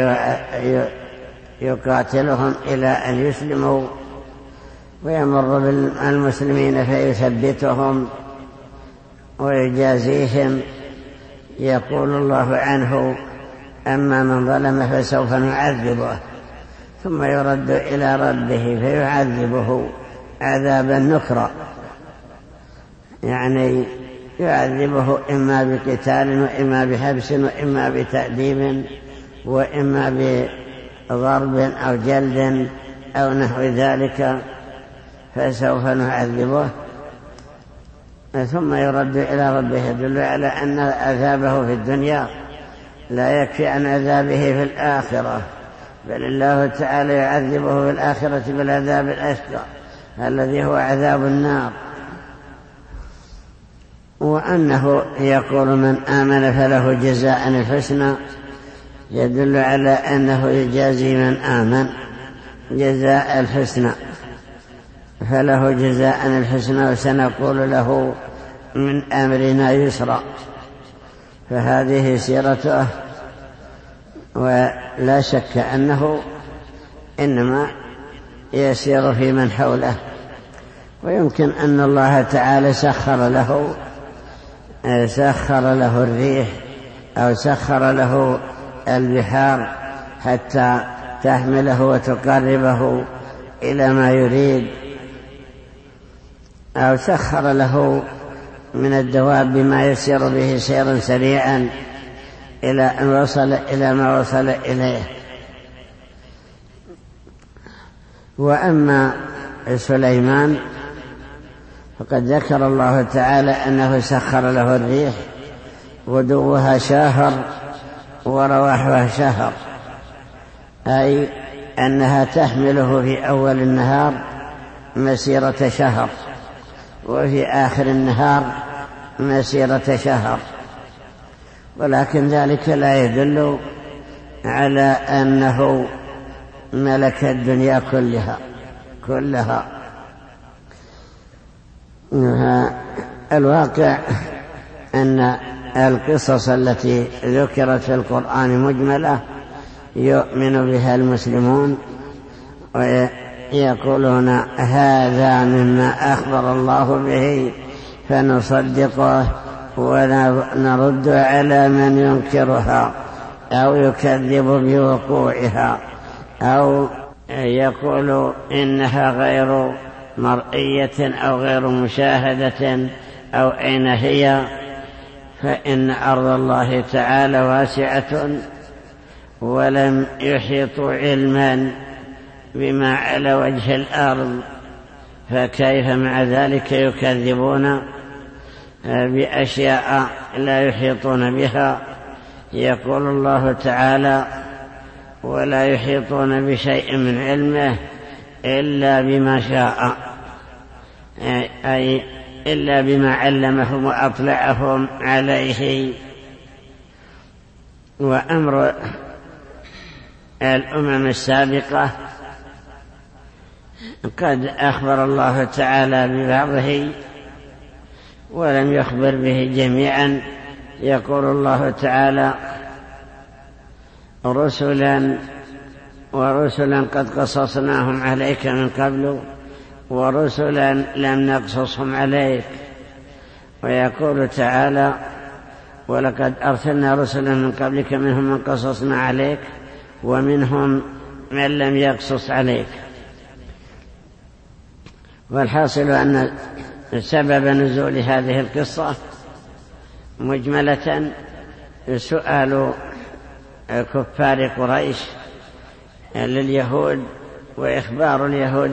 فيقاتلهم إلى أن يسلموا، ويمر بالمسلمين فيثبتهم ويجازيهم. يقول الله عنه: أما من ظلم فسوف نعذبه ثم يرد إلى ربه فيعذبه عذابا نكرا، يعني يعذبه إما بقتال وإما بحبس وإما بتأديب وإما بضرب أو جلد أو نحو ذلك، فسوف نعذبه ثم يرد إلى ربه. يدل على أن عذابه في الدنيا لا يكفي عن عذابه في الآخرة، بل الله تعالى يعذبه في الآخرة بالعذاب الأشقى الذي هو عذاب النار. وأنه يقول: من آمن فله جزاء الحسنى، يدل على أنه يجازي من آمن جزاء الحسنى، فله جزاء الحسنى وسنقول له من أمرنا يسرا. فهذه سيرته، ولا شك أنه إنما يسير في من حوله. ويمكن أن الله تعالى سخر له الريح أو سخر له البحار حتى تحمله وتقربه إلى ما يريد، أو سخر له من الدواب ما يسير به سيرا سريعا إلى أن وصل إلى ما وصل إليه. وأما سليمان فقد ذكر الله تعالى أنه سخر له الريح غدوها شهر ورواحها شهر، أي أنها تحمله في أول النهار مسيرة شهر وفي آخر النهار مسيرة شهر، ولكن ذلك لا يدل على أنه ملك الدنيا كلها. الواقع أن القصص التي ذكرت في القرآن مجملة يؤمن بها المسلمون ويقولون: هذا مما أخبر الله به فنصدقه ونرد على من ينكرها أو يكذب بوقوعها أو يقول إنها غير مرئية أو غير مشاهدة أو أين هي، فإن أرض الله تعالى واسعة ولم يحيطوا علما بما على وجه الأرض، فكيف مع ذلك يكذبون بأشياء لا يحيطون بها؟ يقول الله تعالى: ولا يحيطون بشيء من علمه إلا بما شاء، أي إلا بما علمهم وأطلعهم عليه. وأمر الأمم السابقة قد أخبر الله تعالى ببعضه ولم يخبر به جميعا. يقول الله تعالى: ورسلا قد قصصناهم عليك من قبل ورسلا لم نقصصهم عليك. ويقول تعالى: ولقد أرسلنا رسلا من قبلك منهم من قصصنا عليك ومنهم من لم يقصص عليك. والحاصل أن سبب نزول هذه القصة مجملة سؤال كفار قريش لليهود وإخبار اليهود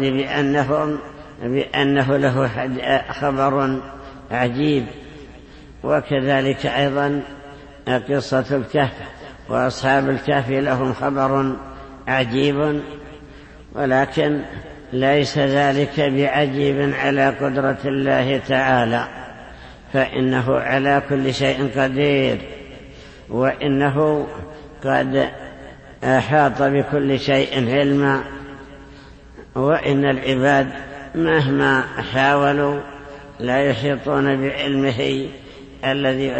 بأنه له خبر عجيب. وكذلك أيضا قصة الكهف، وأصحاب الكهف لهم خبر عجيب، ولكن ليس ذلك بعجيب على قدرة الله تعالى، فإنه على كل شيء قدير، وإنه قد أحاط بكل شيء علما. وإن العباد مهما حاولوا لا يحيطون بعلمه الذي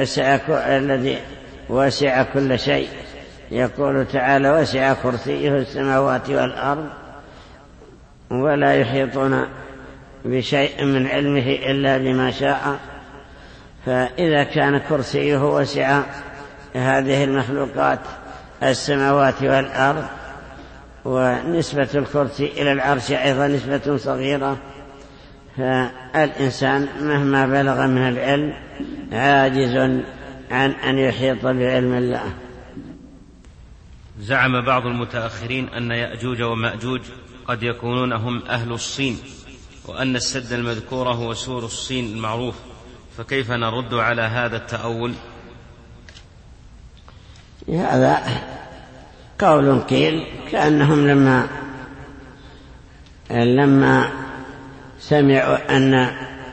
وسع كل شيء. يقول تعالى: وسع كرسيه السماوات والأرض ولا يحيطون بشيء من علمه إلا بما شاء. فإذا كان كرسيه وسع هذه المخلوقات السماوات والأرض، ونسبة الكرسي إلى العرش أيضا نسبة صغيرة، فالإنسان مهما بلغ من العلم عاجز عن أن يحيط بعلم الله. زعم بعض المتأخرين أن يأجوج ومأجوج قد يكونون هم أهل الصين، وأن السد المذكور هو سور الصين المعروف، فكيف نرد على هذا التأول؟ هذا قول قيل كأنهم لما سمعوا أن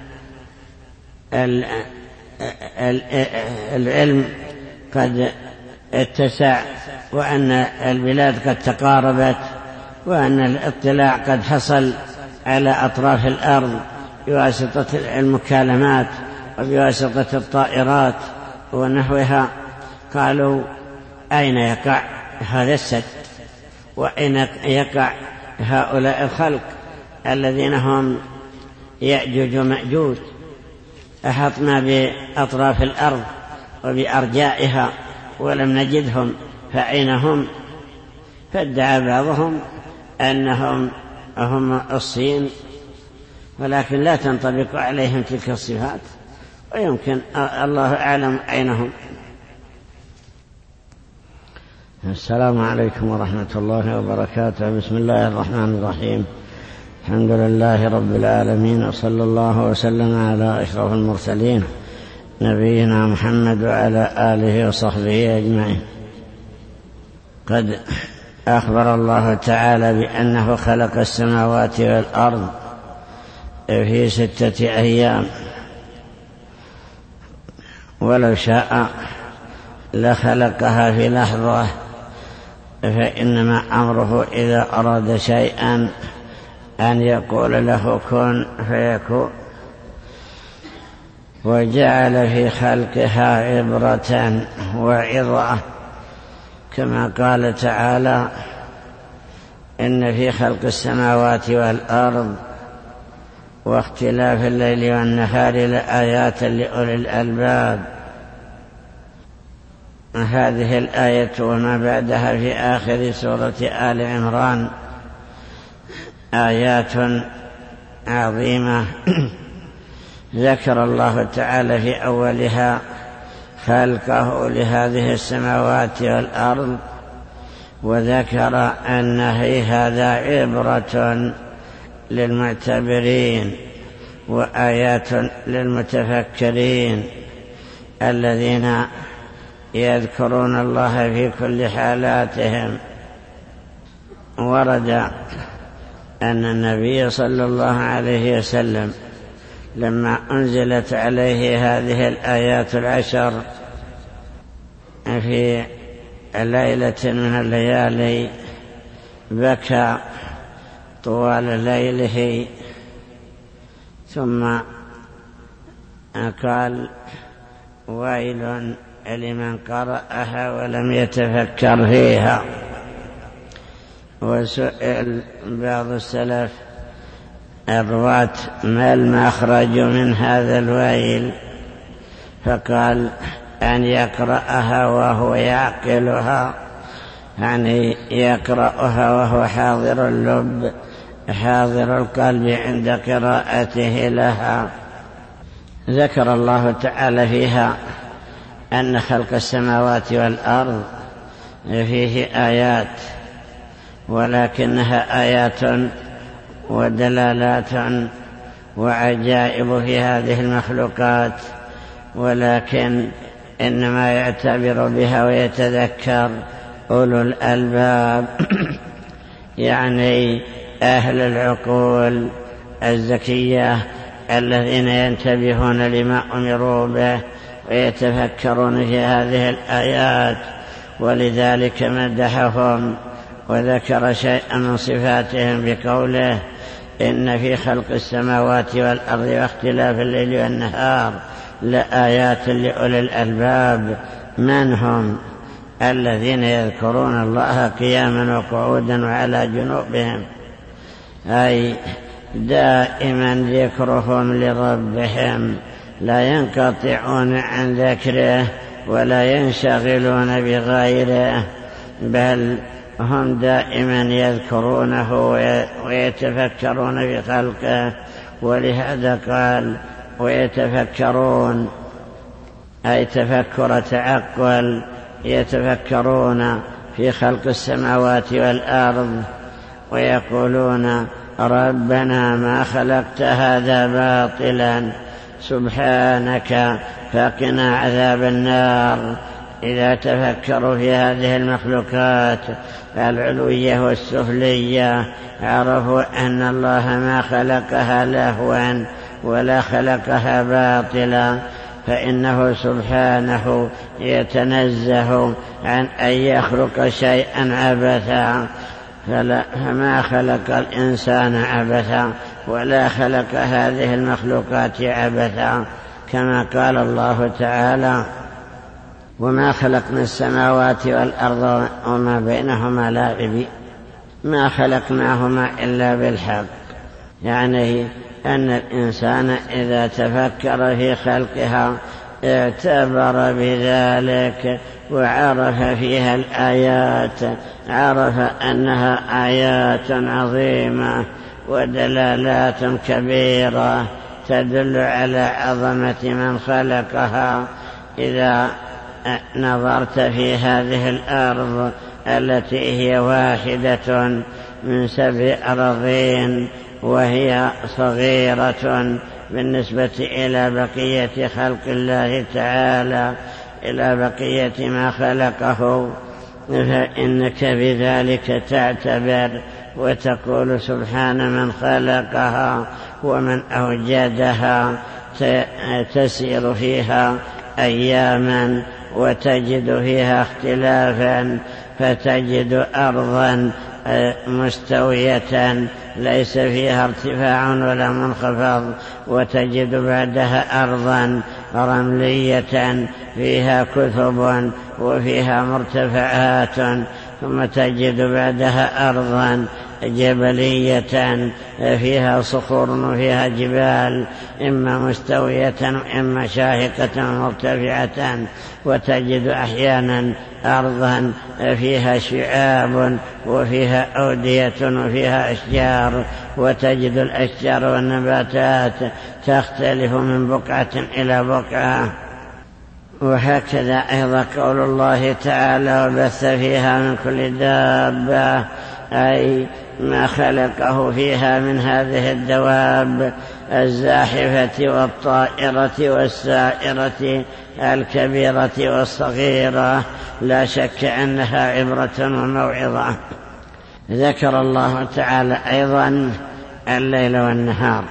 العلم قد اتسع وأن البلاد قد تقاربت وأن الاطلاع قد حصل على أطراف الأرض بواسطة المكالمات وبواسطة الطائرات ونحوها، قالوا: أين يقع هذا السد؟ وأين يقع هؤلاء الخلق الذين هم يأجوج ومأجوج؟ أحطنا بأطراف الأرض وبأرجائها ولم نجدهم، فأين هم؟ فادعى بعضهم أنهم هم الصين، ولكن لا تنطبق عليهم تلك الصفات، ويمكن الله أعلم أين هم. السلام عليكم ورحمة الله وبركاته. بسم الله الرحمن الرحيم. الحمد لله رب العالمين، وصلى الله وسلم على أشرف المرسلين نبينا محمد وعلى آله وصحبه أجمعين. قد أخبر الله تعالى بأنه خلق السماوات والأرض في 6 أيام، ولو شاء لخلقها في لحظة، فإنما أمره إذا أراد شيئا أن يقول له كن فيكون. وجعل في خلقها عبرة وعظة، كما قال تعالى: إن في خلق السماوات والأرض واختلاف الليل والنهار لآيات لأولي الألباب. هذه الآية وما بعدها في آخر سورة آل عمران آيات عظيمة ذكر الله تعالى في أولها خلقه لهذه السماوات والأرض، وذكر أن هذا عبرة للمعتبرين وآيات للمتفكرين الذين يذكرون الله في كل حالاتهم. ورد أن النبي صلى الله عليه وسلم لما أنزلت عليه هذه الآيات العشر في ليلة من الليالي بكى طوال ليله، ثم قال: ويل لمن قرأها ولم يتفكر فيها. وسئل بعض السلف الرواة ما المخرج من هذا الويل، فقال: أن يقرأها وهو يعقلها، يعني يقرأها وهو حاضر اللب حاضر القلب عند قراءته لها. ذكر الله تعالى فيها أن خلق السماوات والأرض فيه آيات، ولكنها آيات ودلالات وعجائب في هذه المخلوقات، ولكن إنما يعتبر بها ويتذكر أولو الألباب يعني أهل العقول الذكية الذين ينتبهون لما أمروا به ويتفكرون في هذه الآيات. ولذلك مدحهم وذكر شيئا من صفاتهم بقوله: إن في خلق السماوات والأرض واختلاف الليل والنهار لآيات لأولي الألباب. من هم؟ الذين يذكرون الله قياما وقعودا وعلى جنوبهم، أي دائما ذكرهم لربهم، لا ينقطعون عن ذكره ولا ينشغلون بغيره، بل هم دائما يذكرونه ويتفكرون في خلقه. ولهذا قال: ويتفكرون، أي تفكر تعقل، يتفكرون في خلق السماوات والأرض ويقولون: ربنا ما خلقت هذا باطلا سبحانك فقنا عذاب النار. إذا تفكروا في هذه المخلوقات العلوية والسفلية عرفوا أن الله ما خلقها لهوا ولا خلقها باطلا، فإنه سبحانه يتنزه عن أن يخلق شيئا عبثا، فما خلق الإنسان عبثا ولا خلق هذه المخلوقات عبثا، كما قال الله تعالى: وما خلقنا السماوات والأرض وما بينهما لاعبين. ما خلقناهما إلا بالحق، يعني أن الإنسان إذا تفكر في خلقها اعتبر بذلك وعرف فيها الآيات، عرف أنها آيات عظيمة ودلالات كبيرة تدل على عظمة من خلقها. إذا نظرت في هذه الأرض التي هي واحدة من 7 أراضين وهي صغيرة بالنسبة إلى بقية خلق الله تعالى، إلى بقية ما خلقه، فإنك بذلك تعتبر وتقول: سبحان من خلقها ومن أوجدها. تسير فيها أياما وتجد فيها اختلافا، فتجد أرضا مستوية ليس فيها ارتفاع ولا منخفض، وتجد بعدها أرضا رملية فيها كثب وفيها مرتفعات، ثم تجد بعدها أرضا جبلية فيها صخور وفيها جبال إما مستوية وإما شاهقة مرتفعة، وتجد أحيانا أرضا فيها شعاب وفيها أودية وفيها أشجار، وتجد الأشجار والنباتات تختلف من بقعة إلى بقعة. وهكذا أيضا قول الله تعالى: وبث فيها من كل دابة، أي ما خلقه فيها من هذه الدواب الزاحفة والطائرة والسائرة الكبيرة والصغيرة، لا شك أنها عبرة وموعظة. ذكر الله تعالى أيضا الليل والنهار،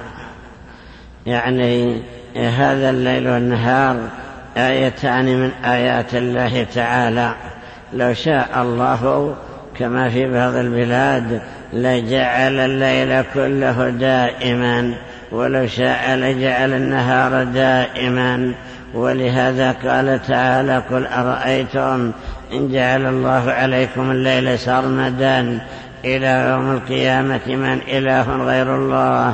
يعني هذا الليل والنهار آيتان من آيات الله تعالى. لو شاء الله كما في بعض البلاد لجعل الليل كله دائما، ولو شاء لجعل النهار دائما. ولهذا قال تعالى: قل أرأيتم إن جعل الله عليكم الليل سرمدا إلى يوم القيامة من إله غير الله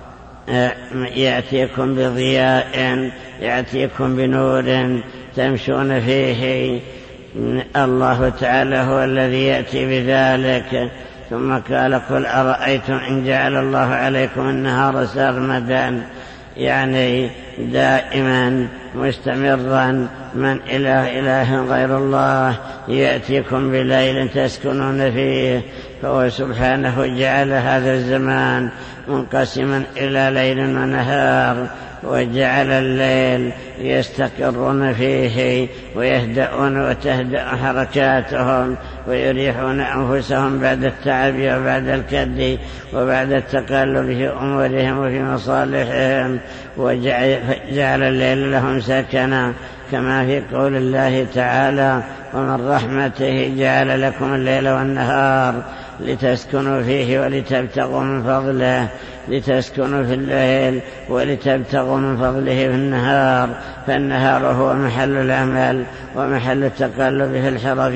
يأتيكم بضياء، يأتيكم بنور تمشون فيه. الله تعالى هو الذي يأتي بذلك. ثم قال: قل أرأيتم إن جعل الله عليكم النهار سرمدا، يعني دائما مستمرا من إله غير الله يأتيكم بليل تسكنون فيه. فهو سبحانه جعل هذا الزمان منقسما إلى ليل ونهار، وجعل الليل يستقرون فيه ويهدؤون وتهدأ حركاتهم ويريحون أنفسهم بعد التعب وبعد الكد وبعد التقلب في أمورهم وفي مصالحهم، وجعل الليل لهم سكنا، كما في قول الله تعالى: ومن رحمته جعل لكم الليل والنهار لتسكنوا فيه ولتبتغوا من فضله. لتسكنوا في الليل ولتبتغوا من فضله في النهار، فالنهار هو محل العمل ومحل التقلب في الحرف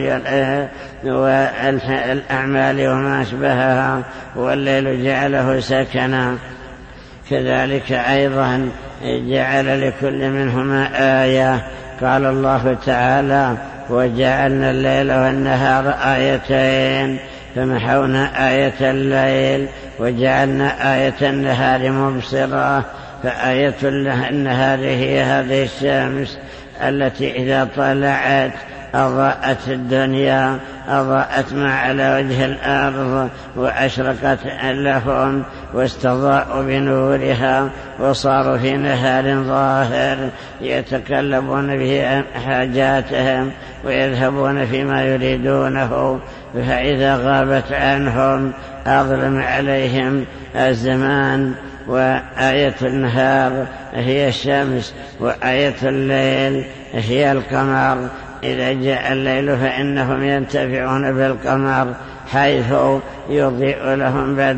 والأعمال وما أشبهها، والليل جعله سكنا. كذلك أيضا جعل لكل منهما آية. قال الله تعالى: وجعلنا الليل والنهار آيتين فمحونا آية الليل وجعلنا آية النهار مبصرة. فآية النهار هي هذه الشمس التي إذا طلعت أضاءت الدنيا، أضاءت ما على وجه الأرض وأشرقت لهم واستضاءوا بنورها، وصاروا في نهار ظاهر يتكلبون به حاجاتهم ويذهبون فيما يريدونه. فإذا غابت عنهم أظلم عليهم الزمان. وآية النهار هي الشمس، وآية الليل هي القمر. إذا جاء الليل فإنهم ينتفعون بالقمر، حيث يضيء لهم بعض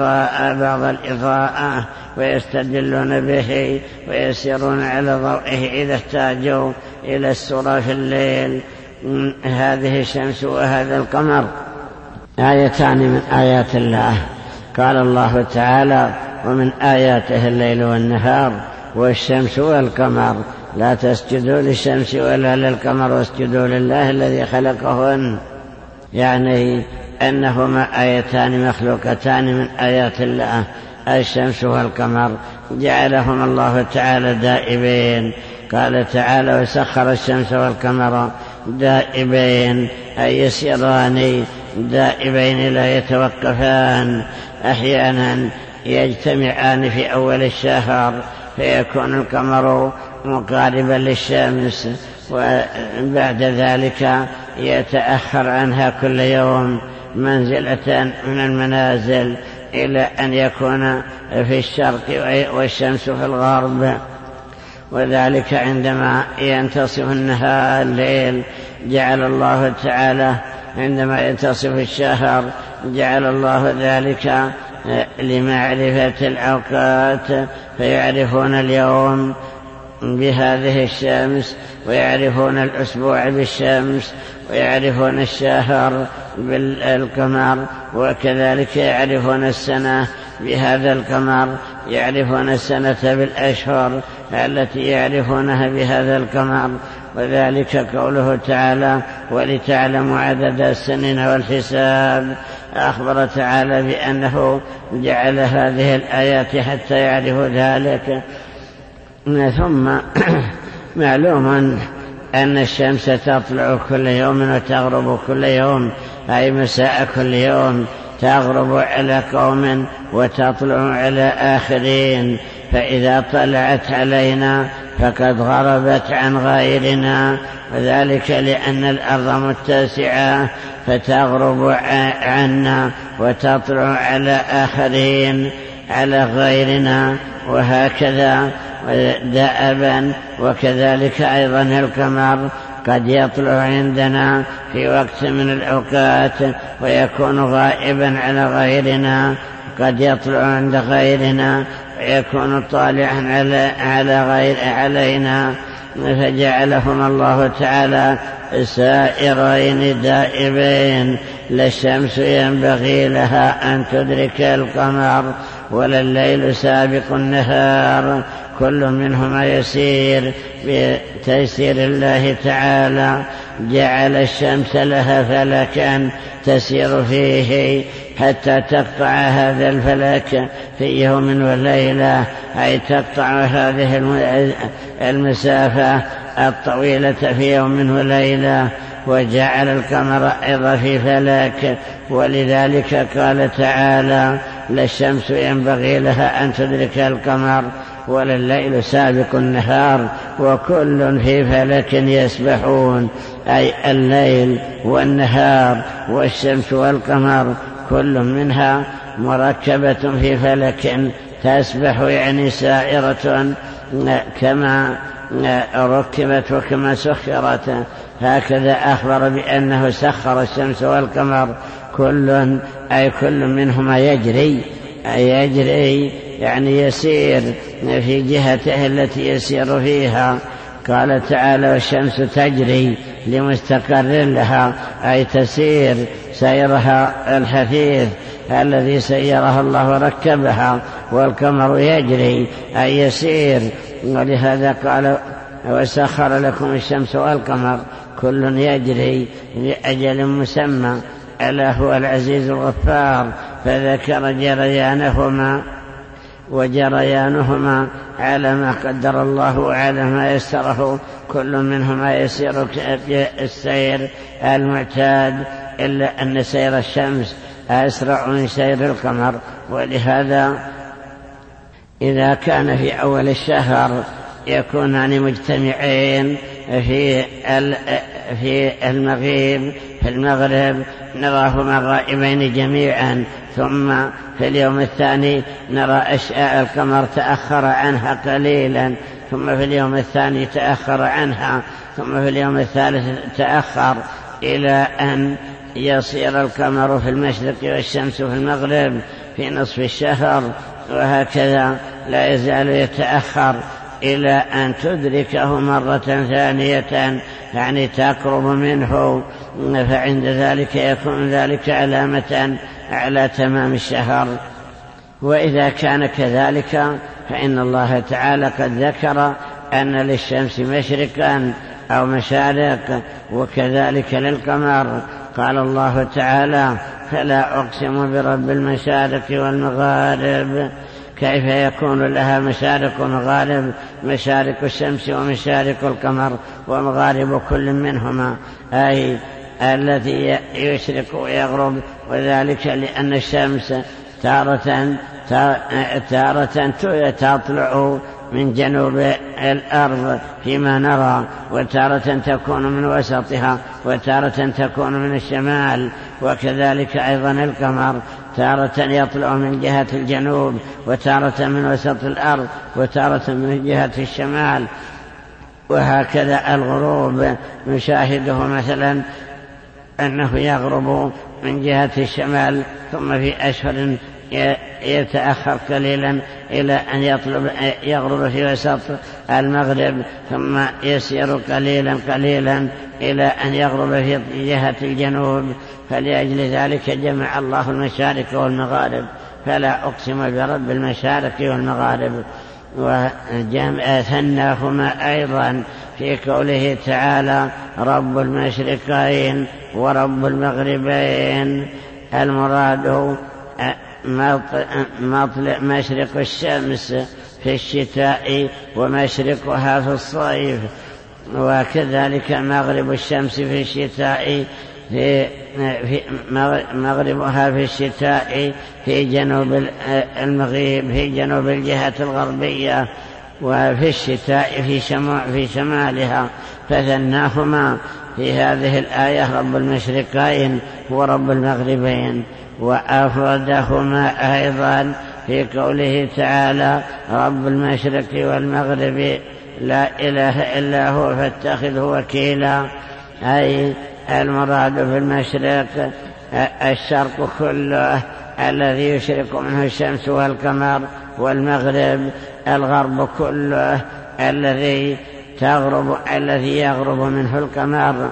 الإضاءة ويستدلون به ويسيرون على ضوئه إذا احتاجوا إلى السرى في الليل. هذه الشمس وهذا القمر آيتان من آيات الله. قال الله تعالى: ومن آياته الليل والنهار والشمس والقمر لا تسجدوا للشمس ولا للقمر واسجدوا لله الذي خلقهن. يعني أنهما آيتان مخلوقتان من آيات الله، الشمس والقمر جعلهم الله تعالى دائبين. قال تعالى: وسخر الشمس والقمر دائبين، أي يسيران دائبين لا يتوقفان. أحيانا يجتمعان في أول الشهر فيكون القمر مقاربا للشمس، وبعد ذلك يتأخر عنها كل يوم منزلة من المنازل إلى أن يكون في الشرق والشمس في الغرب. وذلك عندما ينتصف النهار الليل جعل الله تعالى، عندما ينتصف الشهر جعل الله ذلك لمعرفة الأوقات، فيعرفون اليوم بهذه الشمس، ويعرفون الأسبوع بالشمس، ويعرفون الشهر بالقمر، وكذلك يعرفون السنة بهذا القمر، يعرفون السنة بالأشهر التي يعرفونها بهذا القمر. وذلك قوله تعالى: ولتعلموا عدد السنين والحساب. أخبر تعالى بأنه جعل هذه الآيات حتى يعرفوا ذلك. ثم معلوم أن الشمس تطلع كل يوم وتغرب كل يوم، أي مساء كل يوم، تغرب على قوم وتطلع على آخرين، فإذا طلعت علينا فقد غربت عن غيرنا، وذلك لأن الأرض متسعة فتغرب عنا وتطلع على آخرين على غيرنا، وهكذا دأبا. وكذلك أيضا القمر قد يطلع عندنا في وقت من الأوقات ويكون غائبا على غيرنا، قد يطلع عند غيرنا ويكون طالعا علينا، فجعلهم الله تعالى سائرين دائبين. لا الشمس ينبغي لها أن تدرك القمر ولا الليل سابق النهار، كل منهما يسير بتيسير الله تعالى. جعل الشمس لها فلكا تسير فيه حتى تقطع هذا الفلك في يوم وليلة، أي تقطع هذه المسافة الطويلة في يوم وليلة. وجعل القمر أيضا في فلك، ولذلك قال تعالى: لا الشمس ينبغي لها أن تدرك القمر ولا الليل سابق النهار، وكل في فلك يسبحون، أي الليل والنهار والشمس والقمر كل منها مركبة في فلك تسبح، يعني سائرة كما ركبت وكما سخرت. هكذا أخبر بأنه سخر الشمس والقمر كل، أي كل منهما يجري يعني يسير في جهته التي يسير فيها. قال تعالى: والشمس تجري لمستقر لها، أي تسير سيرها الحثيث الذي سيرها الله وركبها. والقمر يجري أي يسير، ولهذا قال: وسخر لكم الشمس والقمر كل يجري لأجل مسمى، ألا هو العزيز الغفار. فذكر جريانهما على ما قدر الله وعلى ما يسره، كل منهما يسير السير المعتاد، إلا أن سير الشمس أسرع من سير القمر. ولهذا إذا كان في أول الشهر يكونان مجتمعين في المغرب نراهما غائبين جميعا، ثم في اليوم الثاني نرى القمر تأخر عنها قليلا، ثم في اليوم الثاني تأخر عنها، ثم في اليوم الثالث تأخر، إلى أن يصير القمر في المشرق والشمس في المغرب في نصف الشهر، وهكذا لا يزال يتأخر إلى أن تدركه مرة ثانية، يعني تقرب منه، فعند ذلك يكون ذلك علامة على تمام الشهر. وإذا كان كذلك فإن الله تعالى قد ذكر أن للشمس مشرقا أو مشارق، وكذلك للقمر. قال الله تعالى: فلا أقسم برب المشارق والمغارب. كيف يكون لها مشارق ومغارب؟ مشارق الشمس ومشارق القمر، ومغارب كل منهما، أي الذي يشرق ويغرب. وذلك لأن الشمس تارة تطلع من جنوب الأرض فيما نرى، وتارة تكون من وسطها، وتارة تكون من الشمال. وكذلك أيضا القمر تارة يطلع من جهة الجنوب، وتارة من وسط الأرض، وتارة من جهة الشمال. وهكذا الغروب نشاهده مثلا أنه يغرب من جهة الشمال، ثم في أشهر يتأخر قليلا إلى أن يغرب في وسط المغرب، ثم يسير قليلا قليلا إلى أن يغرب في جهة الجنوب. فلأجل ذلك جمع الله المشارق والمغارب، فلا أقسم برب المشارق والمغارب. وثناهما أيضا في قوله تعالى رب المشرقين ورب المغربين. المراد مشرق الشمس في الشتاء ومشرقها في الصيف، وكذلك مغرب الشمس في الشتاء في مغربها في الشتاء في جنوب المغيب في جنوب الجهة الغربية، وفي الشتاء في شمالها. فثناهما في هذه الآية رب المشرقين ورب المغربين. وأفردهما أيضا في قوله تعالى رب المشرق والمغرب لا إله إلا هو فاتخذه وكيلا. أي المراد في المشرق الشرق كله الذي يشرق منه الشمس والقمر، والمغرب الغرب كله الذي يغرب منه القمر.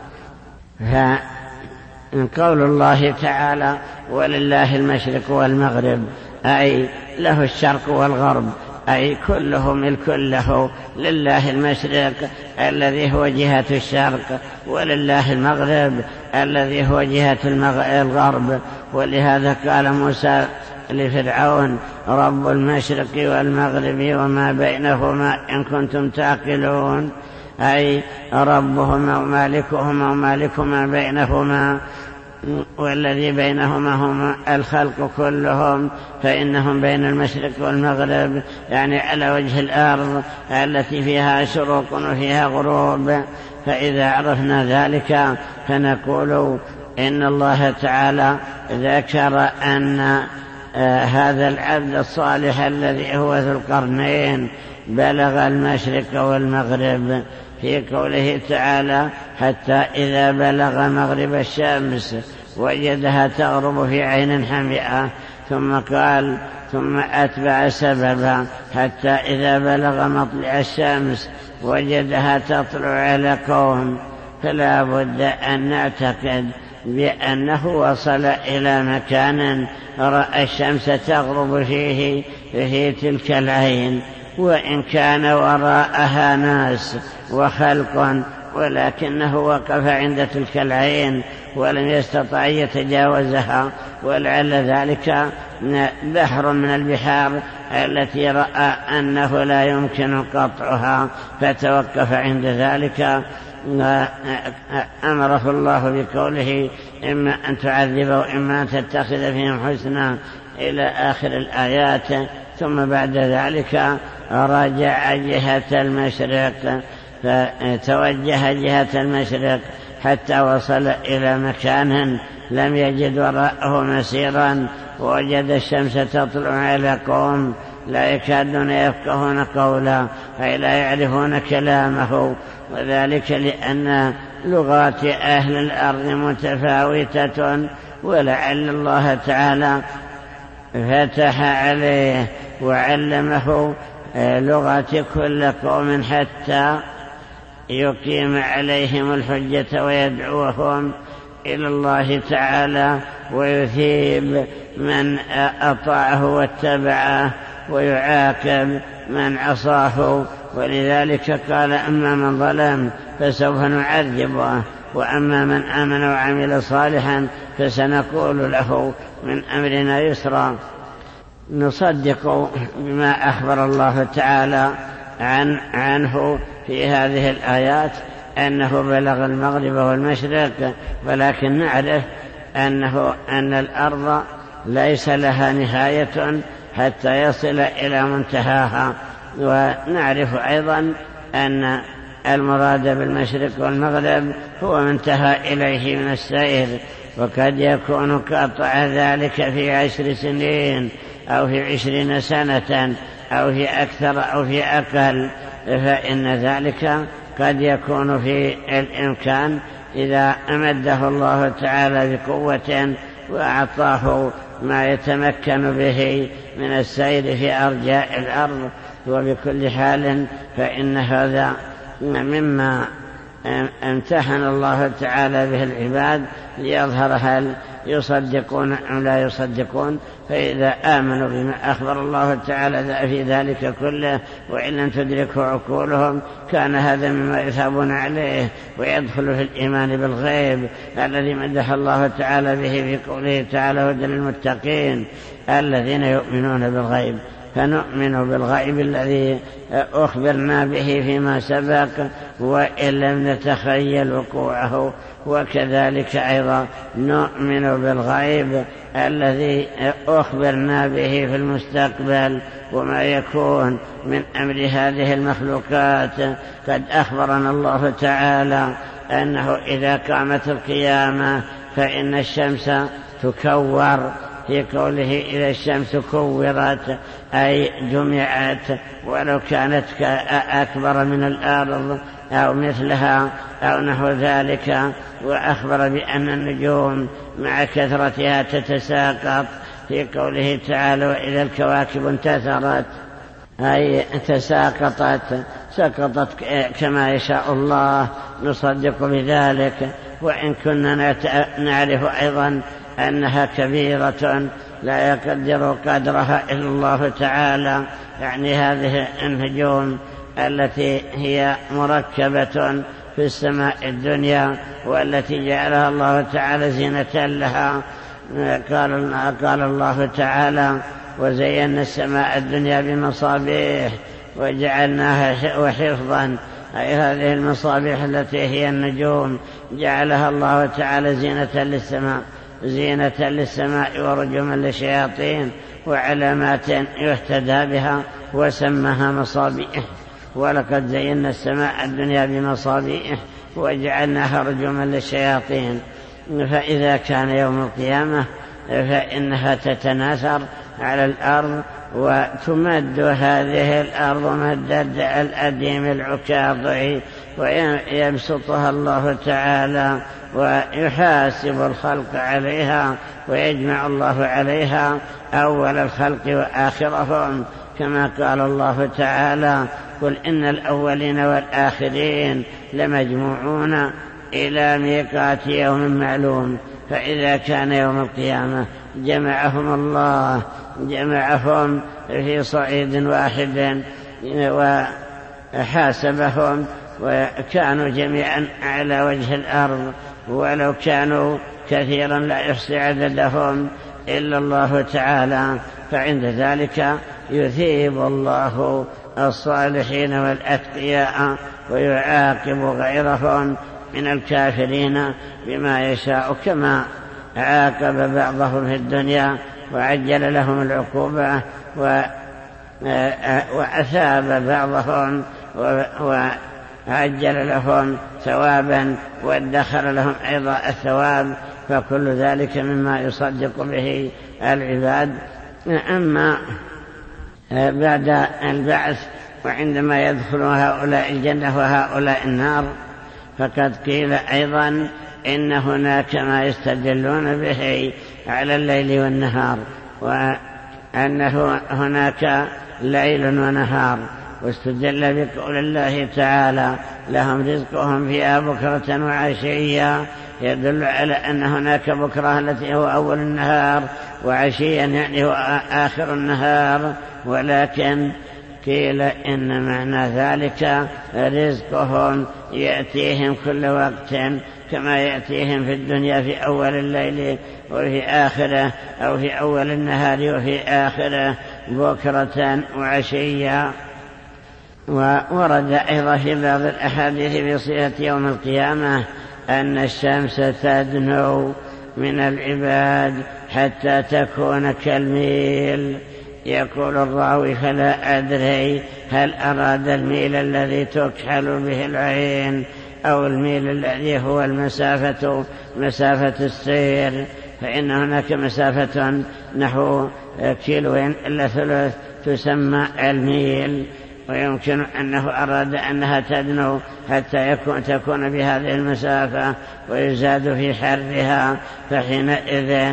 فقول الله تعالى ولله المشرق والمغرب أي له الشرق والغرب، أي كله ملك له. لله المشرق الذي هو جهة الشرق، ولله المغرب الذي هو جهة الغرب. ولهذا قال موسى لفرعون رب المشرق والمغرب وما بينهما إن كنتم تعقلون، أي ربهما ومالكهما ومالك ما بينهما، والذي بينهما هم الخلق كلهم، فإنهم بين المشرق والمغرب، يعني على وجه الأرض التي فيها شروق وفيها غروب. فإذا عرفنا ذلك فنقول إن الله تعالى ذكر أن هذا العبد الصالح الذي هو ذو القرنين بلغ المشرق والمغرب في قوله تعالى حتى إذا بلغ مغرب الشمس وجدها تغرب في عين حمئة، ثم قال ثم أتبع سببا حتى إذا بلغ مطلع الشمس وجدها تطلع على قوم. فلا بد أن نعتقد بأنه وصل إلى مكان رأى الشمس تغرب فيه في تلك العين، وإن كان وراءها ناس وخلق، ولكنه وقف عند تلك العين ولم يستطع أن يتجاوزها، ولعل ذلك بحر من البحار التي رأى أنه لا يمكن قطعها، فتوقف عند ذلك. أمره الله بقوله إما أن تعذب وإما أن تتخذ فيهم حسنا إلى آخر الآيات. ثم بعد ذلك رجع جهة المشرق، فتوجه جهة المشرق حتى وصل إلى مكان لم يجد وراءه مسيرا، ووجد الشمس تطلع على قوم لا يكادون يفقهون قولا أي لا يعرفون كلامه، وذلك لأن لغات أهل الأرض متفاوتة، ولعل الله تعالى فتح عليه وعلمه لغات كل قوم حتى يقيم عليهم الحجة ويدعوهم إلى الله تعالى، ويثيب من أطاعه واتبعه، ويعاقب من عصاه. ولذلك قال أما من ظلم فسوف نعذبه، وأما من آمن وعمل صالحا فسنقول له من أمرنا يسرا. نصدق بما أخبر الله تعالى عنه في هذه الآيات أنه بلغ المغرب والمشرق، ولكن نعرف أن الأرض ليس لها نهاية حتى يصل إلى منتهاها. ونعرف أيضا أن المراد بالمشرق والمغرب هو منتهى إليه من السير، وقد يكون قطع ذلك في 10 سنين أو في 20 سنة أو في أكثر أو في أقل، فإن ذلك قد يكون في الإمكان إذا أمده الله تعالى بقوة وأعطاه ما يتمكن به من السير في أرجاء الأرض. وبكل حال فإن هذا مما امتحن الله تعالى به العباد ليظهر هل يصدقون أم لا يصدقون. فإذا آمنوا بما أخبر الله تعالى في ذلك كله وإن لم تدركه عقولهم كان هذا مما يثابون عليه ويدخل في الإيمان بالغيب الذي مدح الله تعالى به في قوله تعالى هدى للمتقين الذين يؤمنون بالغيب. فنؤمن بالغيب الذي أخبرنا به فيما سبق وإن لم نتخيل وقوعه، وكذلك أيضا نؤمن بالغيب الذي أخبرنا به في المستقبل وما يكون من أمر هذه المخلوقات. قد أخبرنا الله تعالى أنه إذا قامت القيامة فإن الشمس تكور، في قوله إذا الشمس كورت أي جمعت ولو كانت أكبر من الأرض أو مثلها أو نحو ذلك. وأخبر بأن النجوم مع كثرتها تتساقط في قوله تعالى وإذا الكواكب انتثرت أي تساقطت سقطت كما يشاء الله. نصدق بذلك وإن كنا نعرف أيضا أنها كبيرة لا يقدر قدرها إلا الله تعالى، يعني هذه النجوم التي هي مركبة في السماء الدنيا والتي جعلها الله تعالى زينة لها. قال الله تعالى وزينا السماء الدنيا بمصابيح وجعلناها وحفظا، أي هذه المصابيح التي هي النجوم جعلها الله تعالى زينة للسماء ورجما للشياطين وعلامات يهتدى بها وسمها مصابيح. ولقد زينا السماء الدنيا بمصابيح وجعلناها رجما للشياطين. فإذا كان يوم القيامة فإنها تتناثر على الأرض وتمد هذه الأرض مد الأديم العكاظ ويبسطها الله تعالى ويحاسب الخلق عليها ويجمع الله عليها أول الخلق وآخرهم، كما قال الله تعالى قل إن الأولين والآخرين لمجموعون إلى ميقات يوم معلوم. فإذا كان يوم القيامة جمعهم الله في صعيد واحد وحاسبهم وكانوا جميعا على وجه الأرض ولو كانوا كثيرا لا يحصي عددهم إلا الله تعالى. فعند ذلك يثيب الله الصالحين والأتقياء ويعاقب غيرهم من الكافرين بما يشاء، كما عاقب بعضهم في الدنيا وعجل لهم العقوبة وأثاب بعضهم وعجل لهم ثوابا وادخر لهم أيضا الثواب. فكل ذلك مما يصدق به العباد. أما بعد البعث وعندما يدخل هؤلاء الجنة وهؤلاء النار فقد قيل أيضا إن هناك ما يستدلون به على الليل والنهار، وأنه هناك ليل ونهار. واستدل بقول الله تعالى لهم رزقهم فيها بكرة وعشيا، يدل على أن هناك بكرة التي هو أول النهار وعشيا يعني هو آخر النهار. ولكن قيل إن معنى ذلك رزقهم يأتيهم كل وقت كما يأتيهم في الدنيا في أول الليل وفي آخره، أو في أول النهار وفي آخره بكرة وعشيا. وورد أيضا في بعض الأحاديث في صفة يوم القيامة أن الشمس تدنو من العباد حتى تكون كالميل. يقول الراوي فلا أدري هل أراد الميل الذي تكحل به العين أو الميل الذي هو مسافة السير، فإن هناك مسافة نحو كيلو إلا ثلث تسمى الميل، ويمكن أنه أراد أنها تدنو حتى تكون بهذه المسافة ويزاد في حرها، فحينئذ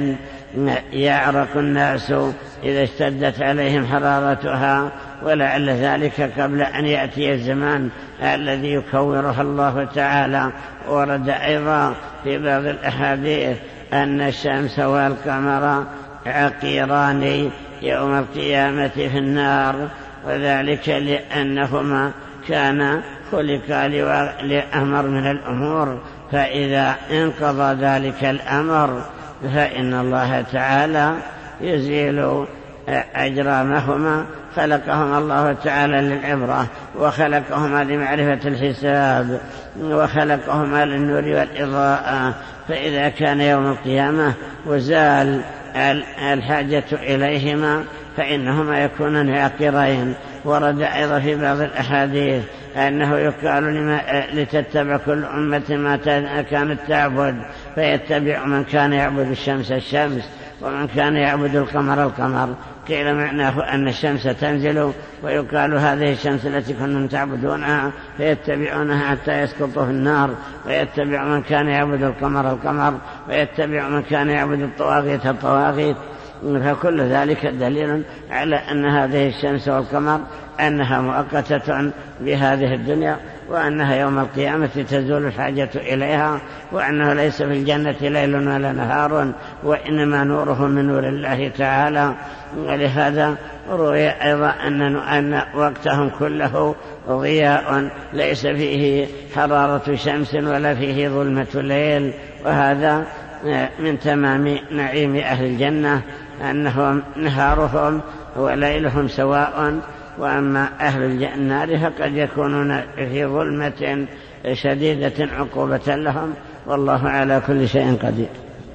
يعرق الناس إذا اشتدت عليهم حرارتها، ولعل ذلك قبل أن يأتي الزمان الذي يكوره الله تعالى. ورد أيضا في بعض الأحاديث أن الشمس والقمر عقيران يوم القيامة في النار، وذلك لأنهما كان خلقا لأمر من الأمور، فإذا انقضى ذلك الأمر فإن الله تعالى يزيل أجرامهما. خلقهما الله تعالى للعبرة، وخلقهما لمعرفة الحساب، وخلقهما للنور والإضاءة. فإذا كان يوم القيامة وزال الحاجة إليهما فإنهما يكونان عاقرين. ورد أيضا في بعض الأحاديث أنه يقال لتتبع كل أمة ما كانت تعبد، فيتبع من كان يعبد الشمس الشمس، ومن كان يعبد القمر القمر. قيل معناه أن الشمس تنزل ويقال هذه الشمس التي كنتم تعبدونها، فيتبعونها حتى يسقطوا في النار، ويتبع من كان يعبد القمر القمر، ويتبع من كان يعبد الطواغيت الطواغيت. فكل ذلك دليل على أن هذه الشمس والقمر أنها مؤقتة بهذه الدنيا، وأنها يوم القيامة تزول الحاجة إليها، وأنه ليس في الجنة ليل ولا نهار، وإنما نوره من نور الله تعالى. ولهذا روي أيضا أن وقتهم كله ضياء ليس فيه حرارة شمس ولا فيه ظلمة ليل. وهذا من تمام نعيم أهل الجنة أنهم نهارهم وليلهم سواء، وأما أهل النار فقد يكونون في ظلمة شديدة عقوبة لهم، والله على كل شيء قدير.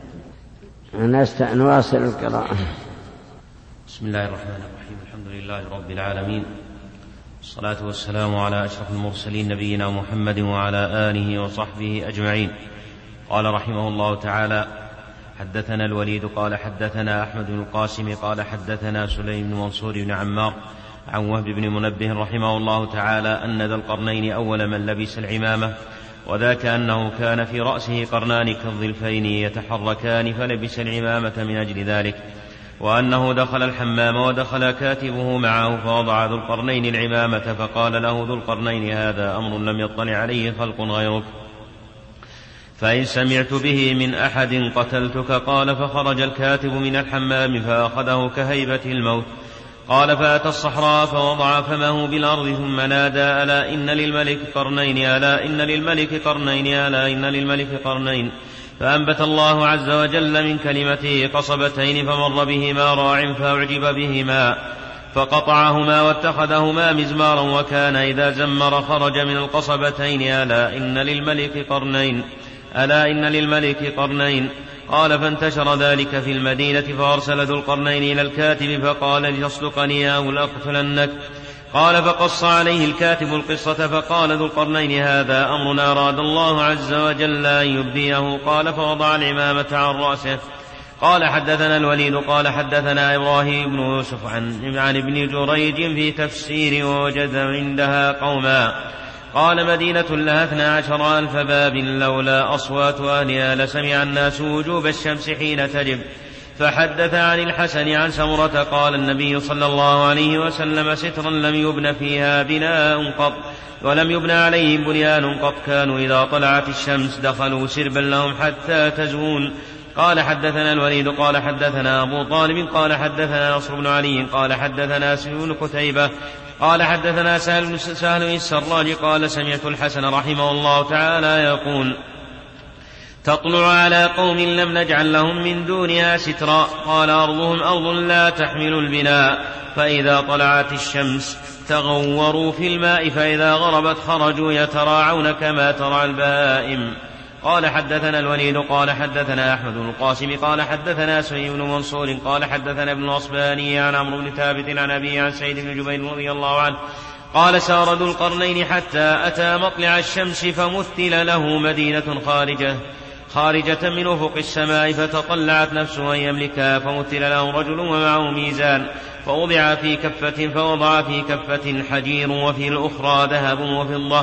نواصل القراءة. بسم الله الرحمن الرحيم. الحمد لله رب العالمين، الصلاة والسلام على أشرف المرسلين نبينا محمد وعلى آله وصحبه أجمعين. قال رحمه الله تعالى: حدثنا الوليد قال حدثنا أحمد بن القاسم قال حدثنا سليم بن منصور بن عمار عن وهب بن منبه رحمه الله تعالى أن ذا القرنين أول من لبس العمامة، وذاك أنه كان في رأسه قرنان كالظلفين يتحركان فلبس العمامة من أجل ذلك، وأنه دخل الحمام ودخل كاتبه معه فوضع ذو القرنين العمامة فقال له ذو القرنين: هذا أمر لم يطلع عليه خلق غيرك، فإن سمعت به من أحد قتلتك. قال: فخرج الكاتب من الحمام فأخذه كهيبة الموت. قال: فأتى الصحراء فوضع فمه بالأرض ثم نادى: ألا إن للملك قرنين، ألا إن للملك قرنين، ألا إن للملك قرنين. فأنبت الله عز وجل من كلمته قصبتين فمر بهما راع فأعجب بهما فقطعهما واتخذهما مزمارا، وكان إذا زمر خرج من القصبتين: ألا إن للملك قرنين، ألا إن للملك قرنين. قال: فانتشر ذلك في المدينة، فأرسل ذو القرنين إلى الكاتب فقال: لتصدقني أو لأقتلنك. قال: فقص عليه الكاتب القصة. فقال ذو القرنين: هذا أمر أراد الله عز وجل أن يبديه. قال: فوضع العمامة عن رأسه. قال: حدثنا الوليد قال حدثنا إبراهيم بن يوسف عن ابن جريج في تفسير ووجد عندها قوما. قال: مدينة لها 12,000 باب، لولا أصوات أهلها لسمع الناس وجوب الشمس حين تجب. فحدث عن الحسن عن سمرة قال: النبي صلى الله عليه وسلم: سترا لم يبن فيها بناء قط ولم يبنى عليهم بنيان قط، كانوا إذا طلعت الشمس دخلوا سربا لهم حتى تزول. قال: حدثنا الوليد قال حدثنا أبو طالب قال حدثنا نصر بن علي قال حدثنا سيون قتيبة قال حدثنا سهل السراج قال: سمعت الحسن رحمه الله تعالى يقول: تطلع على قوم لم نجعل لهم من دونها سترا. قال: أرضهم أرض لا تحمل البناء، فإذا طلعت الشمس تغوروا في الماء، فإذا غربت خرجوا يتراعون كما ترعى البهائم. قال: حدثنا الوليد قال حدثنا أحمد بن القاسم قال حدثنا سليم بن منصور قال حدثنا ابن الأصبهاني عن عمرو بن ثابت عن أبيه عن سعيد بن جبير رضي الله عنه قال: سار ذو القرنين حتى أتى مطلع الشمس، فمثل له مدينة خارجة من أفق السماء، فتطلعت نفسه أن يملكها، فمثل له رجل ومعه ميزان، فوضع في كفة حجير وفي الأخرى ذهب وفضة،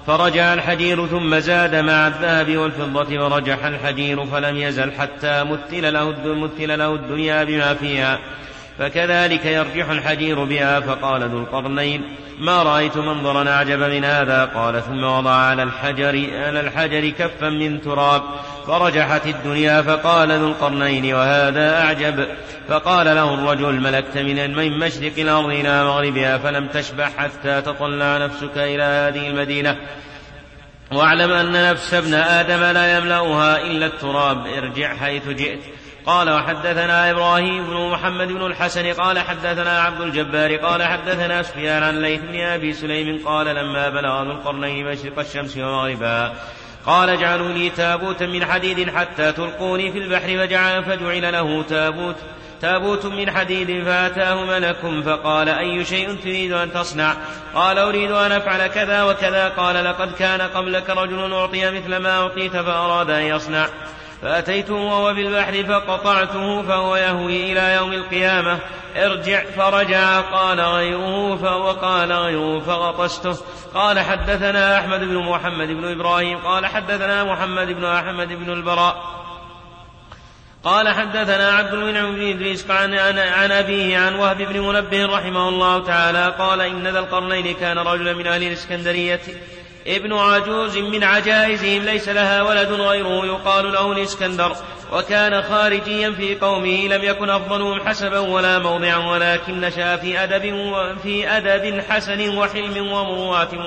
فرجع الحجير ثم زاد مع الذهب والفضة ورجح الحجير فلم يزل حتى مثل له الدنيا بما فيها، فكذلك يرجح الحجير بها. فقال ذو القرنين: ما رأيت منظرا أعجب من هذا. قال: ثم وضع على الحجر كفا من تراب فرجحت الدنيا. فقال ذو القرنين: وهذا أعجب. فقال له الرجل: ملكت من مشرق الأرض إلى مغربها فلم تشبع حتى تطلع نفسك إلى هذه المدينة، واعلم أن نفس ابن آدم لا يملأها إلا التراب، ارجع حيث جئت. قال: وحدثنا إبراهيم بن محمد بن الحسن قال حدثنا عبد الجبار قال حدثنا سفيان عن ليث بن أبي سليم قال: لما بلغ ذو القرنين مشرق الشمس ومغربها قال: اجعلوا لي تابوتا من حديد حتى تلقوني في البحر، فجعل له تابوت من حديد. فأتاه ملك فقال: أي شيء تريد أن تصنع؟ قال: أريد أن أفعل كذا وكذا. قال: لقد كان قبلك رجل أعطي مثل ما أعطيت فأراد أن يصنع، فأتيته وهو بالبحر فقطعته فهو يهوي إلى يوم القيامة، ارجع. فرجع وقال غيره فغطسته. قال: حدثنا أحمد بن محمد بن إبراهيم قال حدثنا محمد بن أحمد بن البراء قال حدثنا عبد المنعم بن إدريس عن أبيه عن وهب بن منبه رحمه الله تعالى قال: إن ذا القرنين كان رجلا من أهل الإسكندرية ابن عجوز من عجائزهم ليس لها ولد غيره يقال له الإسكندر، وكان خارجيا في قومه، لم يكن أفضلهم حسبا ولا موضعا، ولكن نشأ في أدب حسن وحلم ومروءة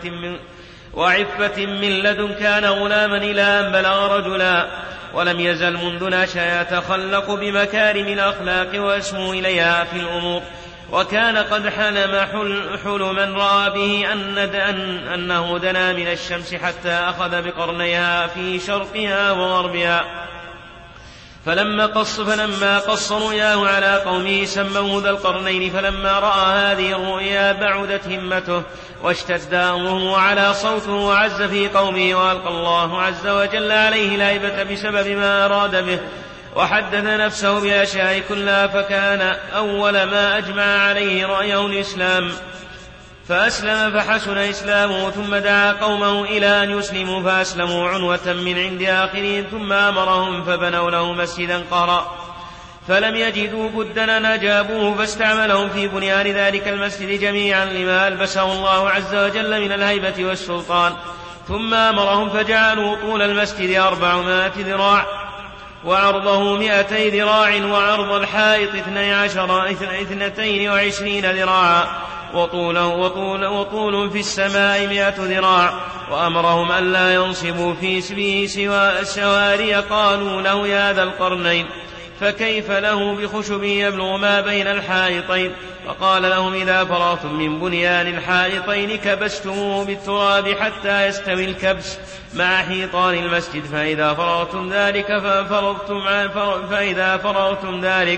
وعفة من لدن كان غلاما إلى أن بلغ رجلا، ولم يزل منذ نشأ يتخلق بمكارم الأخلاق ويسمو إليها في الأمور. وكان قد حلم حلما رأى به أنه دنا من الشمس حتى أخذ بقرنيها في شرقها وغربها، فلما قص رؤياه على قومه سموه ذا القرنين. فلما رأى هذه الرؤيا بعدت همته واشتد أمره على صوته وعز في قومه، وألقى الله عز وجل عليه الهيبة بسبب ما أراد به، وحدث نفسه بالأشياء كلها، فكان أول ما أجمع عليه رأيه الإسلام، فأسلم فحسن إسلامه، ثم دعا قومه إلى أن يسلموا فأسلموا عنوة من عند آخرين، ثم أمرهم فبنوا له مسجدا قرأ، فلم يجدوا بدا أن أجابوه فاستعملهم في بنيان ذلك المسجد جميعا لما ألبسه الله عز وجل من الهيبة والسلطان. ثم أمرهم فجعلوا طول المسجد 400 ذراع وعرضه 200 ذراع، وعرض الحائط 22 ذراعا، وطول في السماء 100 ذراع. وأمرهم ألا ينصبوا فيه سوى السواري. قالوا له: يا ذا القرنين، فكيف له بخشب يبلغ ما بين الحائطين؟ فقال لهم: إذا فرغتم من بنيان الحائطين كبستموه بالتراب حتى يستوي الكبس مع حيطان المسجد، فإذا فرغتم ذلك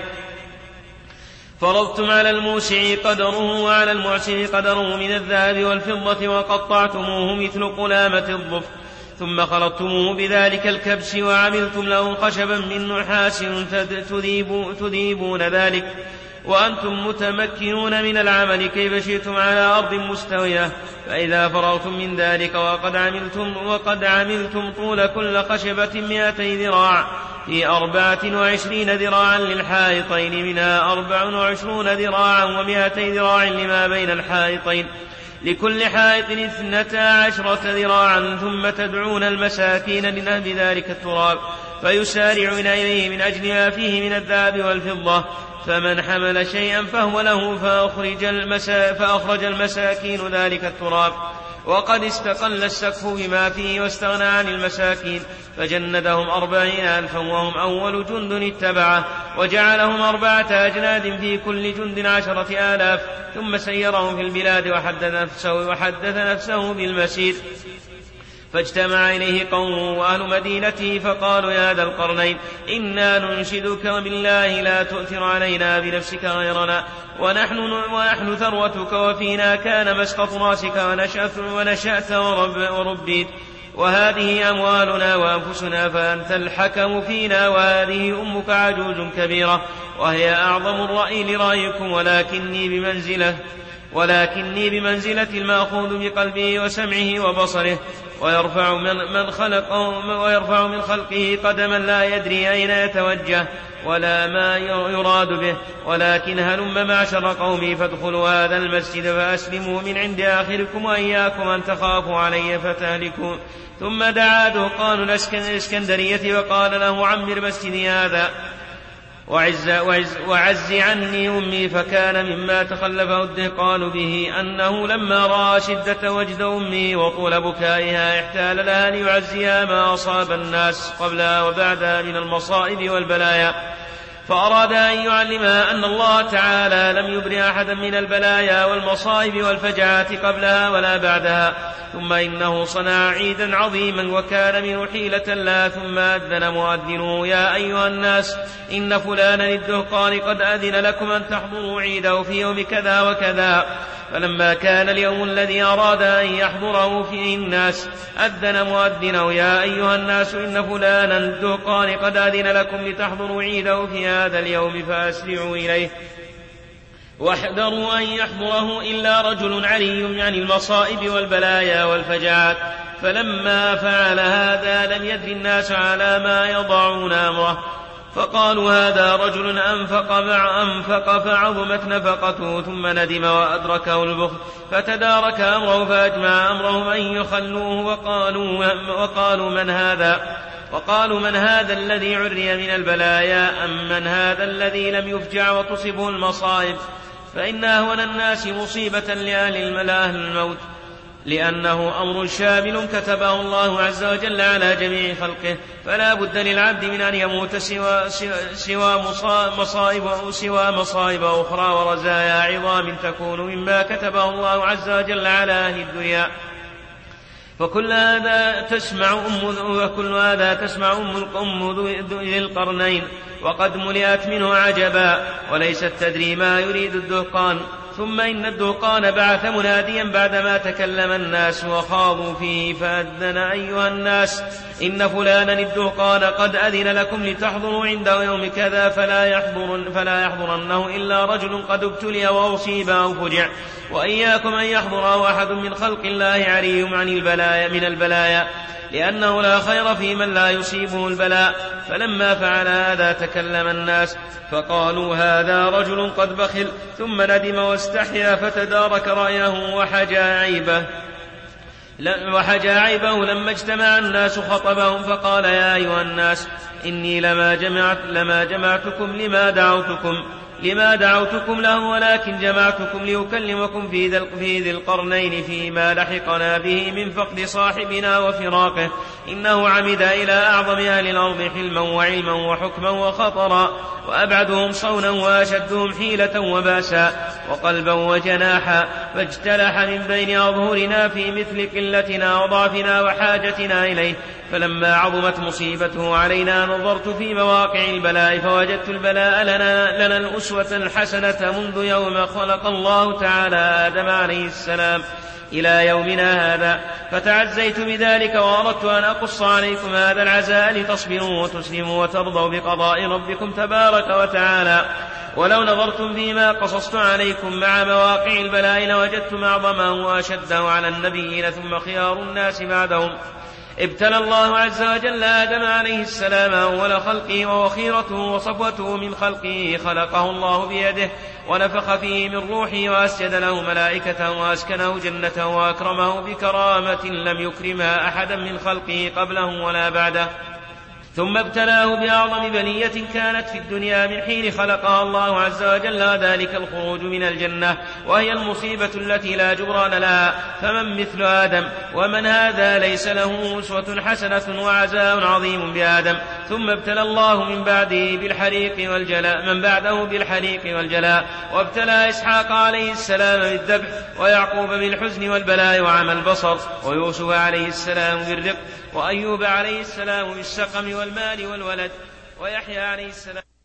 فرضتم على الموسع قدره وعلى المعسر قدره من الذهب والفضة، وقطعتموه مثل قلامة الضفر، ثم خلطتموه بذلك الكبس، وعملتم له خشبا من نحاس تذيبون ذلك، وأنتم متمكنون من العمل كيف شئتم على أرض مستوية. فإذا فرغتم من ذلك وقد عملتم طول كل خشبة 200 ذراع في 24 ذراعا للحائطين، منها 24 ذراعا و200 ذراع لما بين الحائطين، لكل حائط 12 ذراعا، ثم تدعون المساكين لنهب ذلك التراب فيسارعون إليه من أجل ما فيه من الذهب والفضة، فمن حمل شيئا فهو له، فأخرج المساكين ذلك التراب، وقد استقل السقف بما فيه واستغنى عن المساكين، فجندهم 40,000 وهم أول جند اتبعه، وجعلهم 4 أجناد في كل جند 10,000، ثم سيرهم في البلاد وحدث نفسه بالمسير. فاجتمع إليه قومه وأهل مدينته فقالوا: يا ذا القرنين، إنا ننشدك بالله لا تؤثر علينا بنفسك غيرنا، ونحن ثروتك، وفينا كان مسقط راسك ونشأت وربيت، وهذه أموالنا وأنفسنا، فأنت الحكم فينا، وهذه أمك عجوز كبيرة، وهي أعظم الرأي لرأيكم، ولكني بمنزله ولكني بمنزلة المأخوذ بقلبه وسمعه وبصره، ويرفع من خلقه قدما لا يدري أين يتوجه ولا ما يراد به. ولكن هلم معشر قومي فادخلوا هذا المسجد فأسلموا من عند آخركم وإياكم أن تخافوا علي فتهلكوا. ثم دعا دهقان الإسكندرية وقال له عمر مسجدي هذا وعز عني أمي. فكان مما تخلفه الدهقان به أنه لما رأى شدة وجد أمي وطول بكائها احتال لها ليعزيها ما أصاب الناس قبلها وبعدها من المصائب والبلايا، فأراد أن يعلمها أن الله تعالى لم يبرئ أحدا من البلايا والمصائب والفجعات قبلها ولا بعدها. ثم إنه صنع عيدا عظيما وكان منه حيلة لا. ثم أذن مؤذن يا أيها الناس إن فلانا الدهقان قد أذن لكم أن تحضروا عيده في يوم كذا وكذا. فلما كان اليوم الذي أراد أن يحضره فيه الناس أذن مؤذن يا أيها الناس إن فلانا الدهقان قد أذن لكم لتحضروا عيده في هذا اليوم فأسرعوا إليه واحذروا أن يحضره إلا رجل علي عن المصائب والبلايا والفجعات. فلما فعل هذا لم يدر الناس على ما يضعون أمره، فقالوا هذا رجل أنفق فعظمت نفقته. ثم ندم وأدركه البخل فتدارك أمره فأجمع أمرهم أن يخلوه وقالوا من هذا الذي عري من البلايا أم من هذا الذي لم يفجع وتصبه المصائب. فإن أهون الناس مصيبة لأهل الموت لأنه أمر شامل كتبه الله عز وجل على جميع خلقه، فلا بد للعبد من أن يموت سوى مصائب أخرى ورزايا عظام تكون مما كتبه الله عز وجل على أهل الدنيا. فكل هذا تسمع أم ذي القرنين وقد ملئت منه عجبا وليست تدري ما يريد الدهقان. ثم إن الدهقان بعث مناديا بعدما تكلم الناس وخاضوا فيه فأذن أيها الناس إن فلانا الدهقان قد أذن لكم لتحضروا عنده يوم كذا فلا يحضرنه إلا رجل قد ابتلي وأصيب أو فجع، وإياكم أن يحضره أحد من خلق الله عري عن البلايا لأنه لا خير في من لا يصيبه البلاء. فلما فعل هذا تكلم الناس فقالوا هذا رجل قد بخل. ثم ندم واستحيا فتدارك رأيه وحجى عيبه. لما اجتمع الناس خطبهم فقال يا أيها الناس إني لما جمعتكم لما دعوتكم له، ولكن جمعتكم لأكلمكم في ذي القرنين فيما لحقنا به من فقد صاحبنا وفراقه. إنه عمد إلى أعظم أهل الأرض حلما وعلما وحكما وخطرا، وأبعدهم صونا وأشدهم حيلة وباسا وقلبا وجناحا، فاجتلح من بين أظهرنا في مثل قلتنا وضعفنا وحاجتنا إليه. فلما عظمت مصيبته علينا نظرت في مواقع البلاء فوجدت البلاء لنا الأسوة الحسنة منذ يوم خلق الله تعالى آدم عليه السلام إلى يومنا هذا، فتعزيت بذلك وأردت أن أقص عليكم هذا العزاء لتصبروا وتسلموا وترضوا بقضاء ربكم تبارك وتعالى. ولو نظرتم فيما قصصت عليكم مع مواقع البلاء لوجدتم أعظمه وأشده على النبيين ثم خيار الناس بعدهم. ابتلى الله عز وجل آدم عليه السلام أول خلقه وخيرته وصفوته من خلقه، خلقه الله بيده ونفخ فيه من روحه وأسجد له ملائكته وأسكنه جنته وأكرمه بكرامة لم يكرمها أحدا من خلقه قبله ولا بعده. ثم ابتلاه بأعظم بلية كانت في الدنيا من حين خلقها الله عز وجل، ذلك الخروج من الجنة، وهي المصيبة التي لا جبران لها. فمن مثل آدم ومن هذا ليس له أسوة حسنة وعزاء عظيم بآدم. ثم ابتلى الله من بعده بالحريق والجلاء وابتلى إسحاق عليه السلام بالذبح، ويعقوب بالحزن والبلاء وعمى البصر، ويوسف عليه السلام بالرق، وأيوب عليه السلام بالسقم والمال والولد، ويحيى عليه السلام